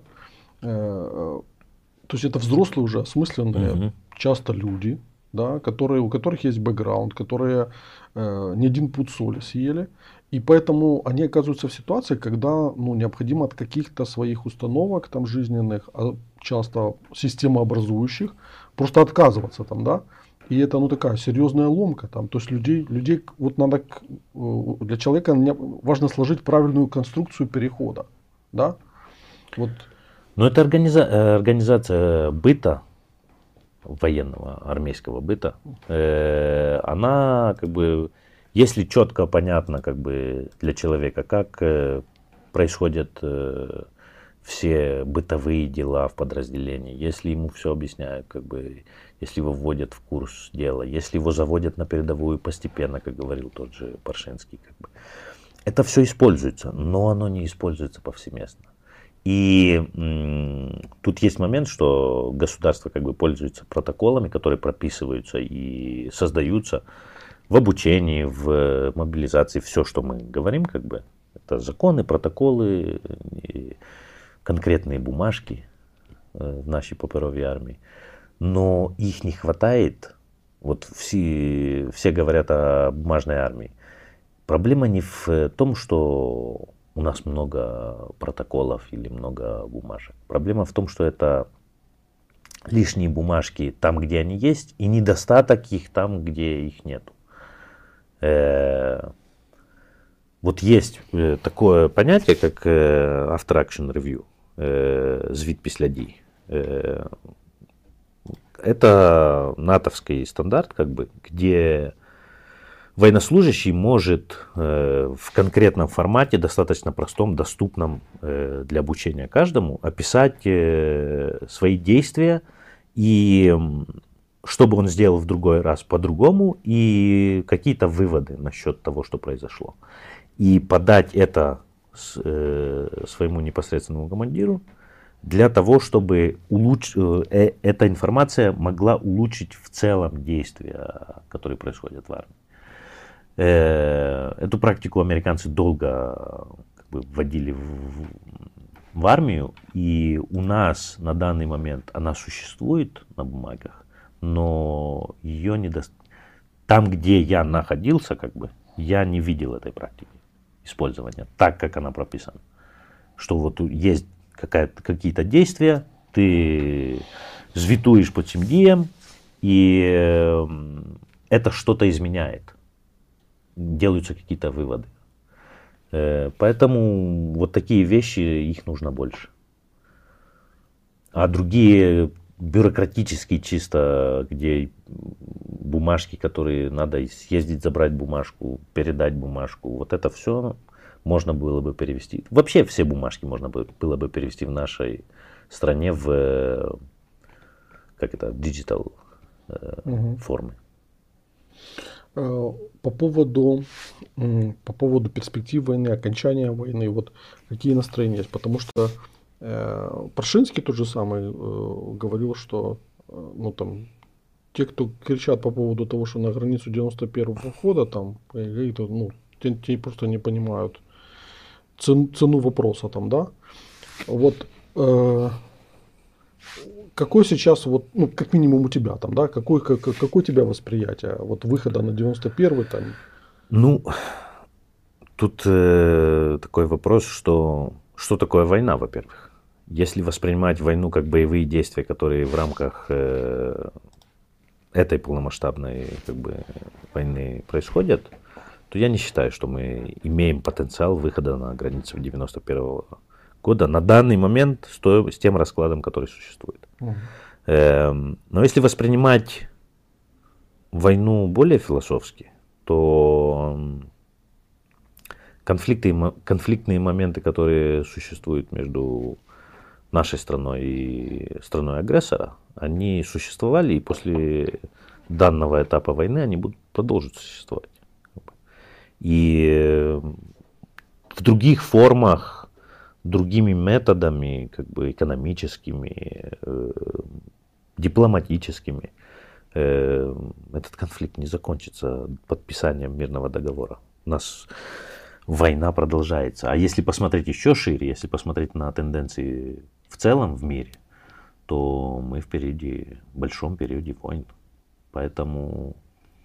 то есть это взрослые уже осмысленные, Мгм. часто люди, да, у которых есть бэкграунд, которые не один пуд соли съели, и поэтому они оказываются в ситуации, когда, ну, необходимо от каких-то своих установок там жизненных, часто системообразующих, просто отказываться там, да. И это, ну, такая серьезная ломка там. То есть людей вот надо, для человека важно сложить правильную конструкцию перехода, да. Вот. Но это организация быта, военного, армейского быта, она как бы, если четко понятно как бы для человека, как происходят все бытовые дела в подразделении, если ему все объясняют, как бы, если его вводят в курс дела, если его заводят на передовую постепенно, как говорил тот же Паршинский, как бы, это все используется, но оно не используется повсеместно. И тут есть момент, что государство как бы пользуется протоколами, которые прописываются и создаются в обучении, в мобилизации, все, что мы говорим, как бы, это законы, протоколы, и конкретные бумажки в нашей паперовой армии. Но их не хватает. Вот все говорят о бумажной армии. Проблема не в том, что у нас много протоколов или много бумажек. Проблема в том, что это лишние бумажки там, где они есть, и недостаток их там, где их нет. Вот есть такое понятие, как After Action Review, звіт після дій. Это натовский стандарт, как бы, где военнослужащий может в конкретном формате, достаточно простом, доступном для обучения каждому, описать свои действия и что бы он сделал в другой раз по-другому и какие-то выводы насчет того, что произошло. И подать это своему непосредственному командиру для того, чтобы эта информация могла улучшить в целом действия, которые происходят в армии. Эту практику американцы долго как бы вводили в армию, и у нас на данный момент она существует на бумагах, но ее там, где я находился, как бы, я не видел этой практики использования так, как она прописана. Что вот есть какие-то действия, ты звітуешь по тем диям, и это что-то изменяет. Делаются какие-то выводы. Поэтому вот такие вещи, их нужно больше. А другие бюрократические чисто, где бумажки, которые надо съездить, забрать бумажку, передать бумажку, вот это все можно было бы перевести. Вообще все бумажки можно было бы перевести в нашей стране в digital формы. По поводу перспектив войны, окончания войны, вот какие настроения есть? Потому что Паршинский тот же самый говорил, что ну, там, те, кто кричат по поводу того, что на границу 91-го года, там, ну, те просто не понимают цену вопроса, там, да? Вот какой сейчас, вот, ну, как минимум у тебя там, да, какое у тебя восприятие вот выхода на 91-й там? Ну, тут такой вопрос, что такое война, во-первых. Если воспринимать войну как боевые действия, которые в рамках этой полномасштабной как бы, войны происходят, то я не считаю, что мы имеем потенциал выхода на границу 91-го года на данный момент с тем раскладом, который существует. Но если воспринимать войну более философски, то конфликтные моменты, которые существуют между нашей страной и страной агрессора, они существовали, и после данного этапа войны они будут продолжить существовать. И в других формах, другими методами, как бы экономическими, дипломатическими. этот конфликт не закончится подписанием мирного договора. У нас война продолжается. А если посмотреть еще шире, если посмотреть на тенденции в целом в мире, то мы впереди, в большом периоде войн. Поэтому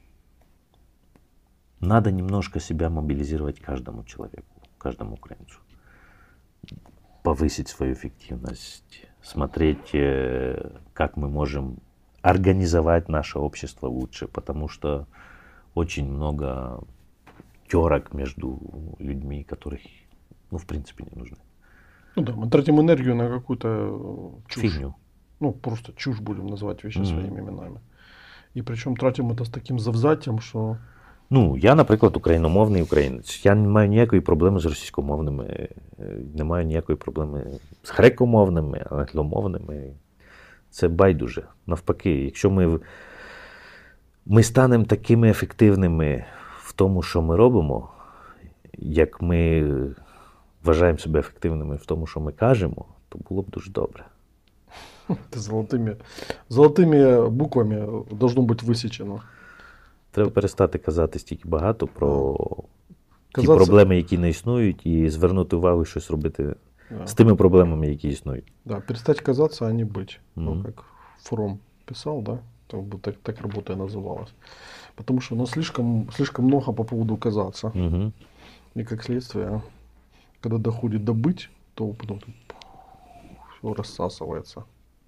надо немножко себя мобилизировать каждому человеку, каждому украинцу. Повысить свою эффективность, смотреть, как мы можем организовать наше общество лучше, потому что очень много терок между людьми, которых, в принципе, не нужны. Ну да, мы тратим энергию на какую-то чушь. Фигню. Просто чушь будем называть вещи своими именами. І причому тратимо це з таким завзяттям, що... Я, наприклад, україномовний українець. Я не маю ніякої проблеми з російськомовними, не маю ніякої проблеми з грекомовними, англомовними. Це байдуже. Навпаки, якщо ми станемо такими ефективними в тому, що ми робимо, як ми вважаємо себе ефективними в тому, що ми кажемо, то було б дуже добре. Це золотими буквами должно бути висічено. Треба перестати казати стільки багато про ті проблеми, які не існують, і звернути увагу, щось робити з тими проблемами, які існують. Да, перестать казаться, а не быть. Как Фром писал, да? Так работа и называлась. Потому что слишком много по поводу казаться. И как следствие, когда доходит до быть, то потом все рассасывается.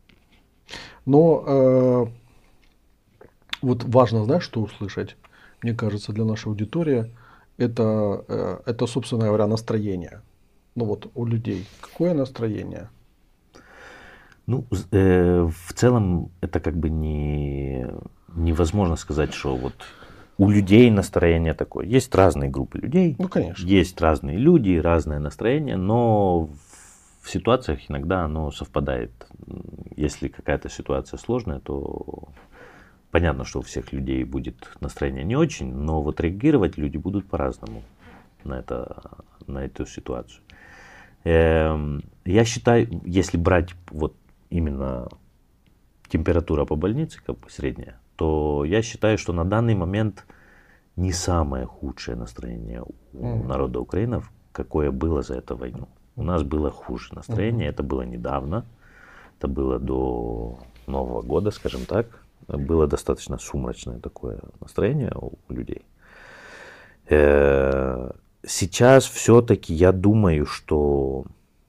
Но вот важно, знаешь, что услышать, мне кажется, для нашей аудитории, это, собственно говоря, настроение. У людей. Какое настроение? В целом, это как бы невозможно сказать, что вот у людей настроение такое. Есть разные группы людей. Конечно. Есть разные люди, разное настроение, но в ситуациях иногда оно совпадает. Если какая-то ситуация сложная, то понятно, что у всех людей будет настроение не очень, но вот реагировать люди будут по-разному на эту ситуацию. Я считаю, если брать вот именно температура по больнице, как бы средняя, то я считаю, что на данный момент не самое худшее настроение у народа Украины, какое было за эту войну. У нас было хуже настроение, это было недавно, это было до Нового года, скажем так. Было достаточно сумрачное такое настроение у людей. Сейчас все-таки я думаю, что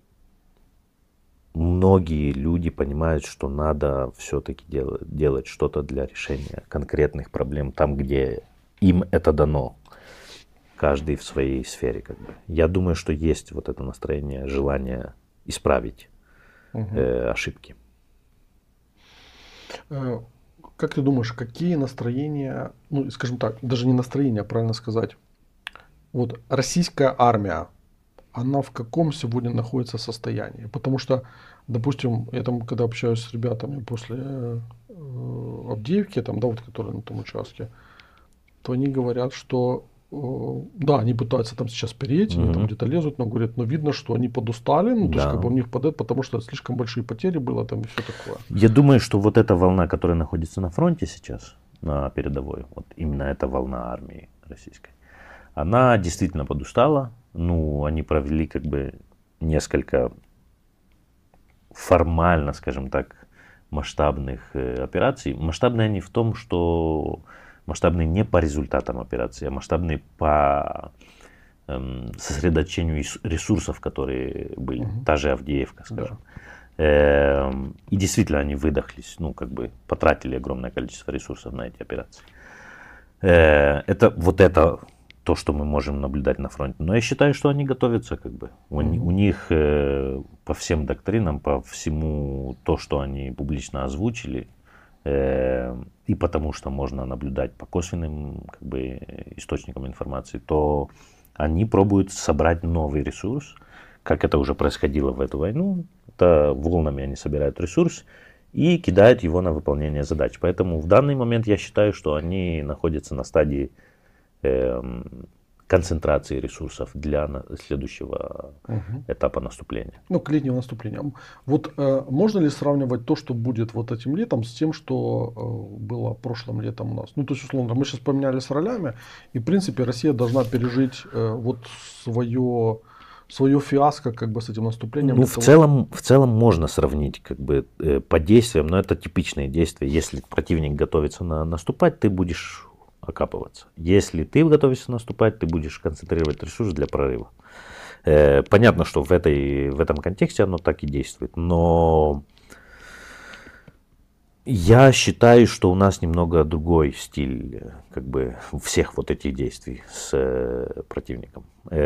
многие люди понимают, что надо все-таки делать что-то для решения конкретных проблем там, где им это дано. Каждый в своей сфере, как бы. Я думаю, что есть вот это настроение, желание исправить ошибки. Как ты думаешь, какие настроения, скажем так, даже не настроения, а правильно сказать, вот российская армия, она в каком сегодня находится состоянии? Потому что, допустим, я там, когда общаюсь с ребятами после Авдеевки, которые на том участке, то они говорят, что да, они пытаются там сейчас переть, они там где-то лезут, но говорят, видно, что они подустали, то есть как бы у них потому что слишком большие потери было там и все такое. Я думаю, что вот эта волна, которая находится на фронте сейчас, на передовой, вот именно эта волна армии российской, она действительно подустала. Они провели как бы несколько формально, скажем так, масштабных операций. Масштабные они в том, что масштабные не по результатам операции, а масштабные по сосредоточению ресурсов, которые были. Та же Авдеевка, скажем. Да. И действительно они выдохлись, потратили огромное количество ресурсов на эти операции. Это то, что мы можем наблюдать на фронте. Но я считаю, что они готовятся, как бы. У них по всем доктринам, по всему то, что они публично озвучили, и потому что можно наблюдать по косвенным как бы источникам информации, то они пробуют собрать новый ресурс, как это уже происходило в эту войну. Это волнами они собирают ресурс и кидают его на выполнение задач. Поэтому в данный момент я считаю, что они находятся на стадии концентрации ресурсов для следующего этапа наступления. Ну, к летнему наступлению. Вот можно ли сравнивать то, что будет вот этим летом, с тем, что было прошлым летом у нас? Ну, то есть, условно, мы сейчас поменялись ролями, и, в принципе, Россия должна пережить вот свое фиаско как бы с этим наступлением. Ну, в целом можно сравнить как бы по действиям, но это типичные действия. Если противник готовится наступать, ты будешь окапываться. Если ты готовишься наступать, ты будешь концентрировать ресурс для прорыва. Понятно, что в этом контексте оно так и действует, но я считаю, что у нас немного другой стиль как бы всех вот этих действий с противником.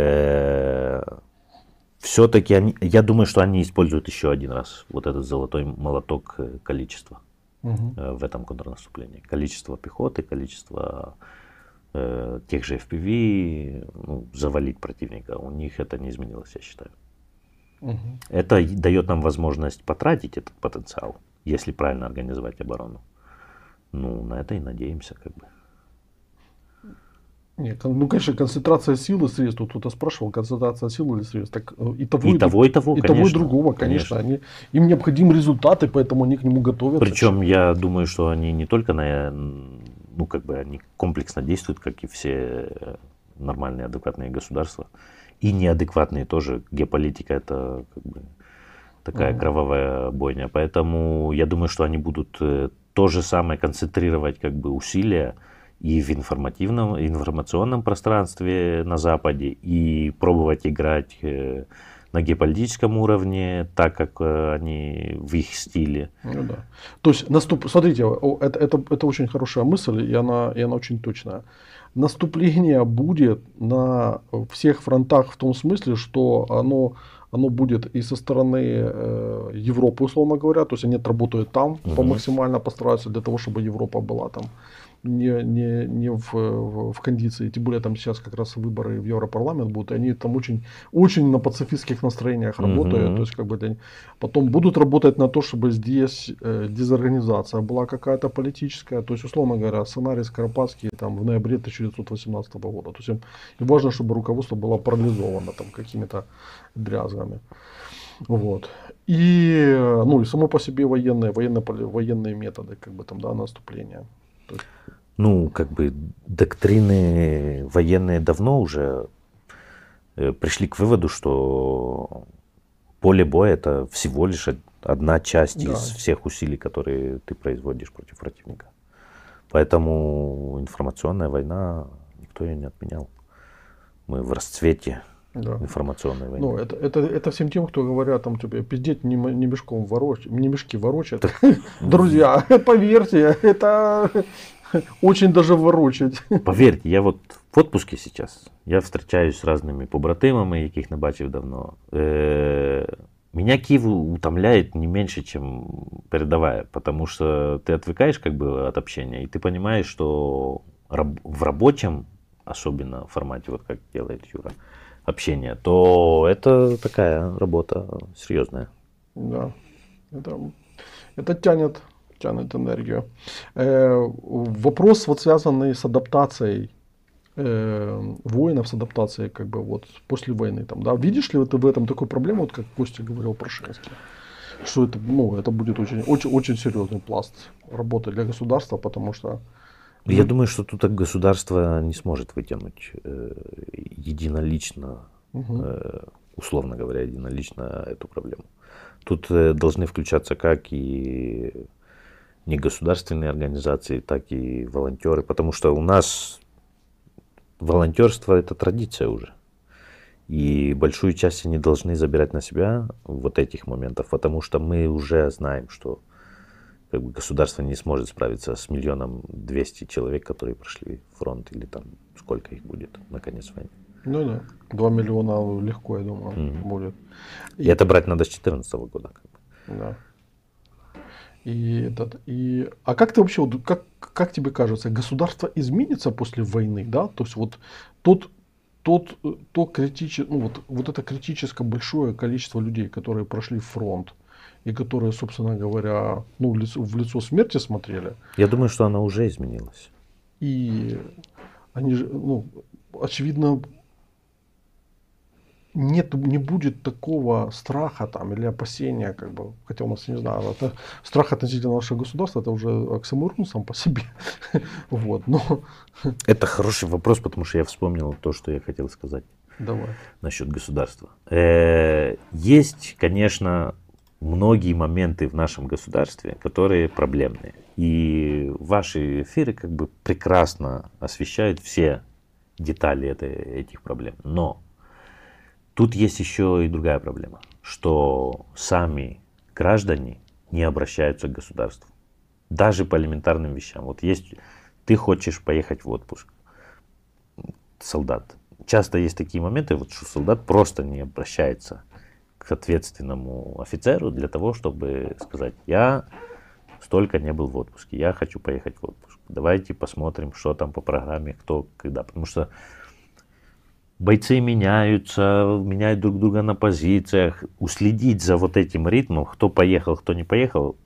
Все-таки я думаю, что они используют еще один раз вот этот золотой молоток количества в этом контрнаступлении. Количество пехоты, количество тех же FPV, ну, завалить противника. У них это не изменилось, я считаю. Это дает нам возможность потратить этот потенциал, если правильно организовать оборону. Ну, на это и надеемся, как бы. Нет, ну, конечно, концентрация сил и средств. Тут кто-то спрашивал, концентрация сил или средств. Так, и того, и другого, конечно. Им необходимы результаты, поэтому они к нему готовятся. Причем я думаю, что они не только ну, как бы они комплексно действуют, как и все нормальные, адекватные государства. И неадекватные тоже. Геополитика — это как бы такая кровавая бойня. Поэтому я думаю, что они будут то же самое концентрировать как бы усилия и в информационном пространстве на Западе, и пробовать играть на геополитическом уровне, так как они в их стиле. Ну, да. То есть, смотрите, это очень хорошая мысль, и она очень точная. Наступление будет на всех фронтах в том смысле, что оно будет и со стороны Европы, условно говоря, то есть они отработают там, максимально постараются для того, чтобы Европа была там не в кондиции, тем более там сейчас как раз выборы в Европарламент будут, и они там очень на пацифистских настроениях работают, то есть как бы потом будут работать на то, чтобы здесь дезорганизация была какая-то политическая, то есть условно говоря сценарий Скоропадский там в ноябре 1918 года, то есть им важно, чтобы руководство было парализовано там какими-то дрязгами. Вот. И, ну, и само по себе военные методы как бы там, да, наступления. Ну, как бы доктрины военные давно уже пришли к выводу, что поле боя — это всего лишь одна часть из всех усилий, которые ты производишь против противника. Поэтому информационная война, никто ее не отменял. Мы в расцвете информационной войны. Ну, это всем тем, кто говорят, там, тебе пиздеть не мешки ворочат. Друзья, поверьте, это очень даже ворочать. Поверьте, я вот в отпуске сейчас, я встречаюсь с разными побратимами, яких не бачив давно. Меня Киев утомляет не меньше, чем передовая, потому что ты отвыкаешь как бы от общения, и ты понимаешь, что в рабочем, особенно формате, вот как делает Юра, общение, то это такая работа серьезная. Да, это тянет энергию. Вопрос вот связанный с адаптацией воинов, с адаптацией как бы вот после войны там, да, видишь ли ты в этом такую проблему, вот как Костя говорил про Шенский, что это, ну, это будет очень серьезный пласт работы для государства, потому что я думаю, что тут государство не сможет вытянуть единолично, условно говоря, единолично эту проблему. Тут должны включаться как и негосударственные организации, так и волонтеры, потому что у нас волонтерство — это традиция уже. И большую часть они должны забирать на себя вот этих моментов, потому что мы уже знаем, что как бы государство не сможет справиться с 1 200 000 человек, которые прошли фронт, или там сколько их будет на конец войны. Ну да, 2 миллиона легко, я думаю, будет. И это брать надо с 2014 года. Как бы. Да. А как ты вообще, как тебе кажется, государство изменится после войны, да? То есть вот вот это критически большое количество людей, которые прошли фронт и которые, собственно говоря, ну, в лицо смерти смотрели. Я думаю, что она уже изменилась. И они же, ну, очевидно, не будет такого страха там или опасения, как бы, хотя у нас, не знаю, это страх относительно нашего государства, это уже оксиморон сам по себе. Вот, но Это хороший вопрос, потому что я вспомнил то, что я хотел сказать давай. насчет государства. Есть, конечно, многие моменты в нашем государстве, которые проблемные. И ваши эфиры как бы прекрасно освещают все детали этих проблем. Но тут есть еще и другая проблема, что сами граждане не обращаются к государству. Даже по элементарным вещам. Вот есть, ты хочешь поехать в отпуск, солдат. Часто есть такие моменты, вот, что солдат просто не обращается к ответственному офицеру для того, чтобы сказать: я столько не был в отпуске, я хочу поехать в отпуск. Давайте посмотрим, что там по программе, кто, когда. Потому что бойцы меняются, меняют друг друга на позициях. Уследить за вот этим ритмом, кто поехал, кто не поехал,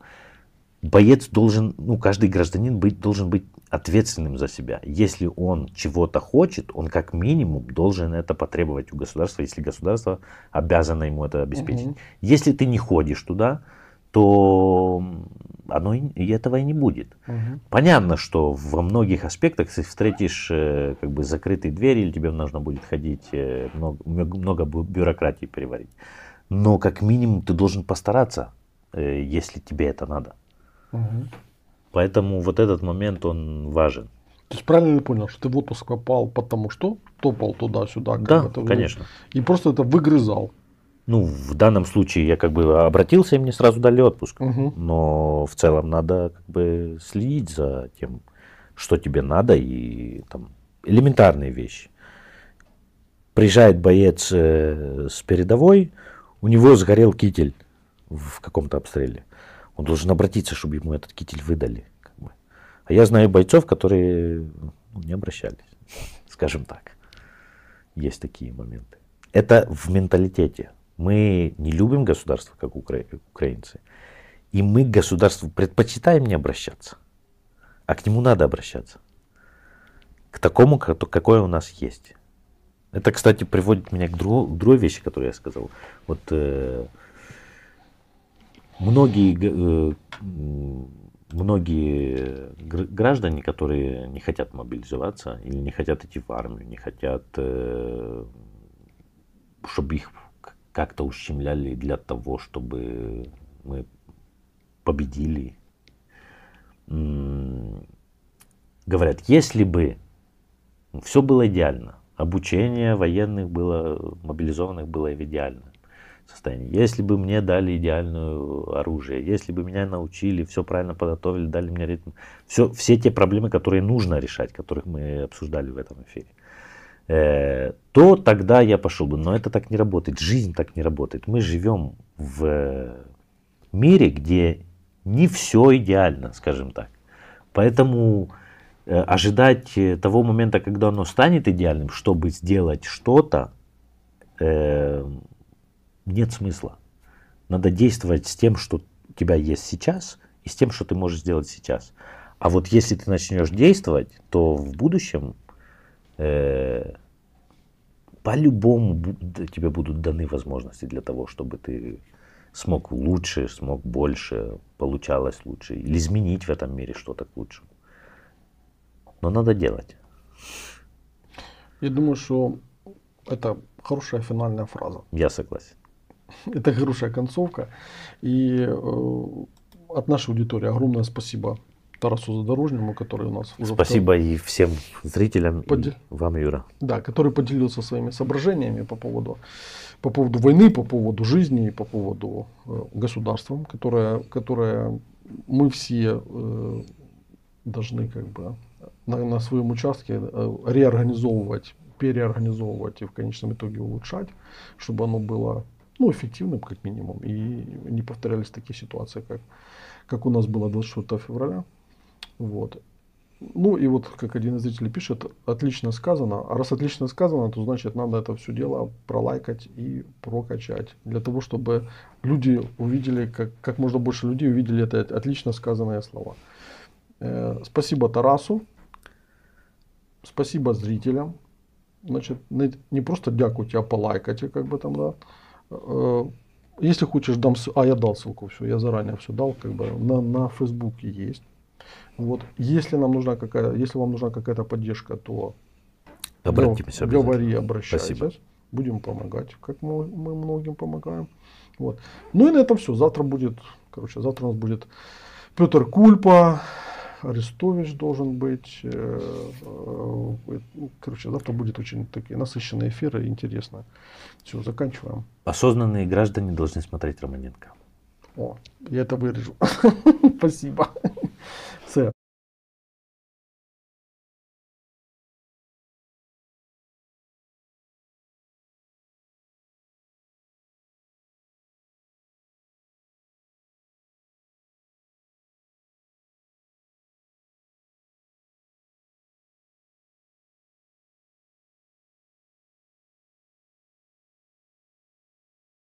боец должен, каждый гражданин должен быть ответственным за себя. Если он чего-то хочет, он как минимум должен это потребовать у государства, если государство обязано ему это обеспечить. Мгм. Если ты не ходишь туда, то оно и этого и не будет. Мгм. Понятно, что во многих аспектах, если встретишь как бы закрытые двери, или тебе нужно будет ходить, много бюрократии переварить. Но как минимум ты должен постараться, если тебе это надо. Мгм. Поэтому вот этот момент, он важен. То есть правильно я понял, что ты в отпуск попал потому что топал туда-сюда, как Да, бы ты конечно. и просто это выгрызал. В данном случае я как бы обратился, и мне сразу дали отпуск. Мгм. Но в целом надо как бы следить за тем, что тебе надо, и там элементарные вещи. Приезжает боец с передовой, у него сгорел китель в каком-то обстреле. Он должен обратиться, чтобы ему этот китель выдали. Как бы. А я знаю бойцов, которые не обращались, скажем так. Есть такие моменты. Это в менталитете. Мы не любим государство, как украинцы. И мы к государству предпочитаем не обращаться. А к нему надо обращаться. К такому, какое у нас есть. Это, кстати, приводит меня к другой вещи, которую я сказал. Вот многие граждане, которые не хотят мобилизоваться или не хотят идти в армию, не хотят, чтобы их как-то ущемляли для того, чтобы мы победили. Говорят, если бы все было идеально, обучение военных было, мобилизованных было в идеальном состоянии, если бы мне дали идеальное оружие, если бы меня научили, все правильно подготовили, дали мне ритм, все те проблемы, которые нужно решать, которых мы обсуждали в этом эфире, то тогда я пошел бы. Но это так не работает, жизнь так не работает. Мы живем в мире, где не все идеально, скажем так. Поэтому ожидать того момента, когда оно станет идеальным, чтобы сделать что-то, нет смысла. Надо действовать с тем, что у тебя есть сейчас, и с тем, что ты можешь сделать сейчас. А вот если ты начнешь действовать, то в будущем по-любому тебе будут даны возможности для того, чтобы ты смог лучше, смог больше, получалось лучше, или изменить в этом мире что-то к лучшему. Но надо делать. Я думаю, что это хорошая финальная фраза. Я согласен. Это хорошая концовка. И от нашей аудитории огромное спасибо Тарасу Задорожнему, который у нас уже Спасибо и всем зрителям, Поди- и вам, Юра. Да, который поделился своими соображениями по поводу войны, по поводу жизни, по поводу государства, которое мы все должны как бы на своем участке реорганизовывать, переорганизовывать и в конечном итоге улучшать, чтобы оно было эффективным как минимум и не повторялись такие ситуации, как у нас было 24 февраля. Вот. Ну и вот, как один из зрителей пишет, отлично сказано. А раз отлично сказано, то значит надо это все дело пролайкать и прокачать. Для того, чтобы люди увидели, как можно больше людей увидели это отлично сказанные слова. Спасибо Тарасу. Спасибо зрителям. Значит, не просто дякуйте, а полайкайте, как бы там, да. Если хочешь, дам я дал ссылку, все, я заранее все дал, как бы на Фейсбуке есть. Вот. Если вам нужна какая-то поддержка, то Обратимся говори, обязательно. обращайся. Спасибо. Будем помогать, как мы многим помогаем. Вот. Ну и на этом все. Завтра у нас будет Петр Кульпа, Арестович должен быть. Завтра будет очень такие насыщенные эфиры, интересно. Все, заканчиваем. Осознанные граждане должны смотреть Романенко. О, я это вырежу. Спасибо. Все.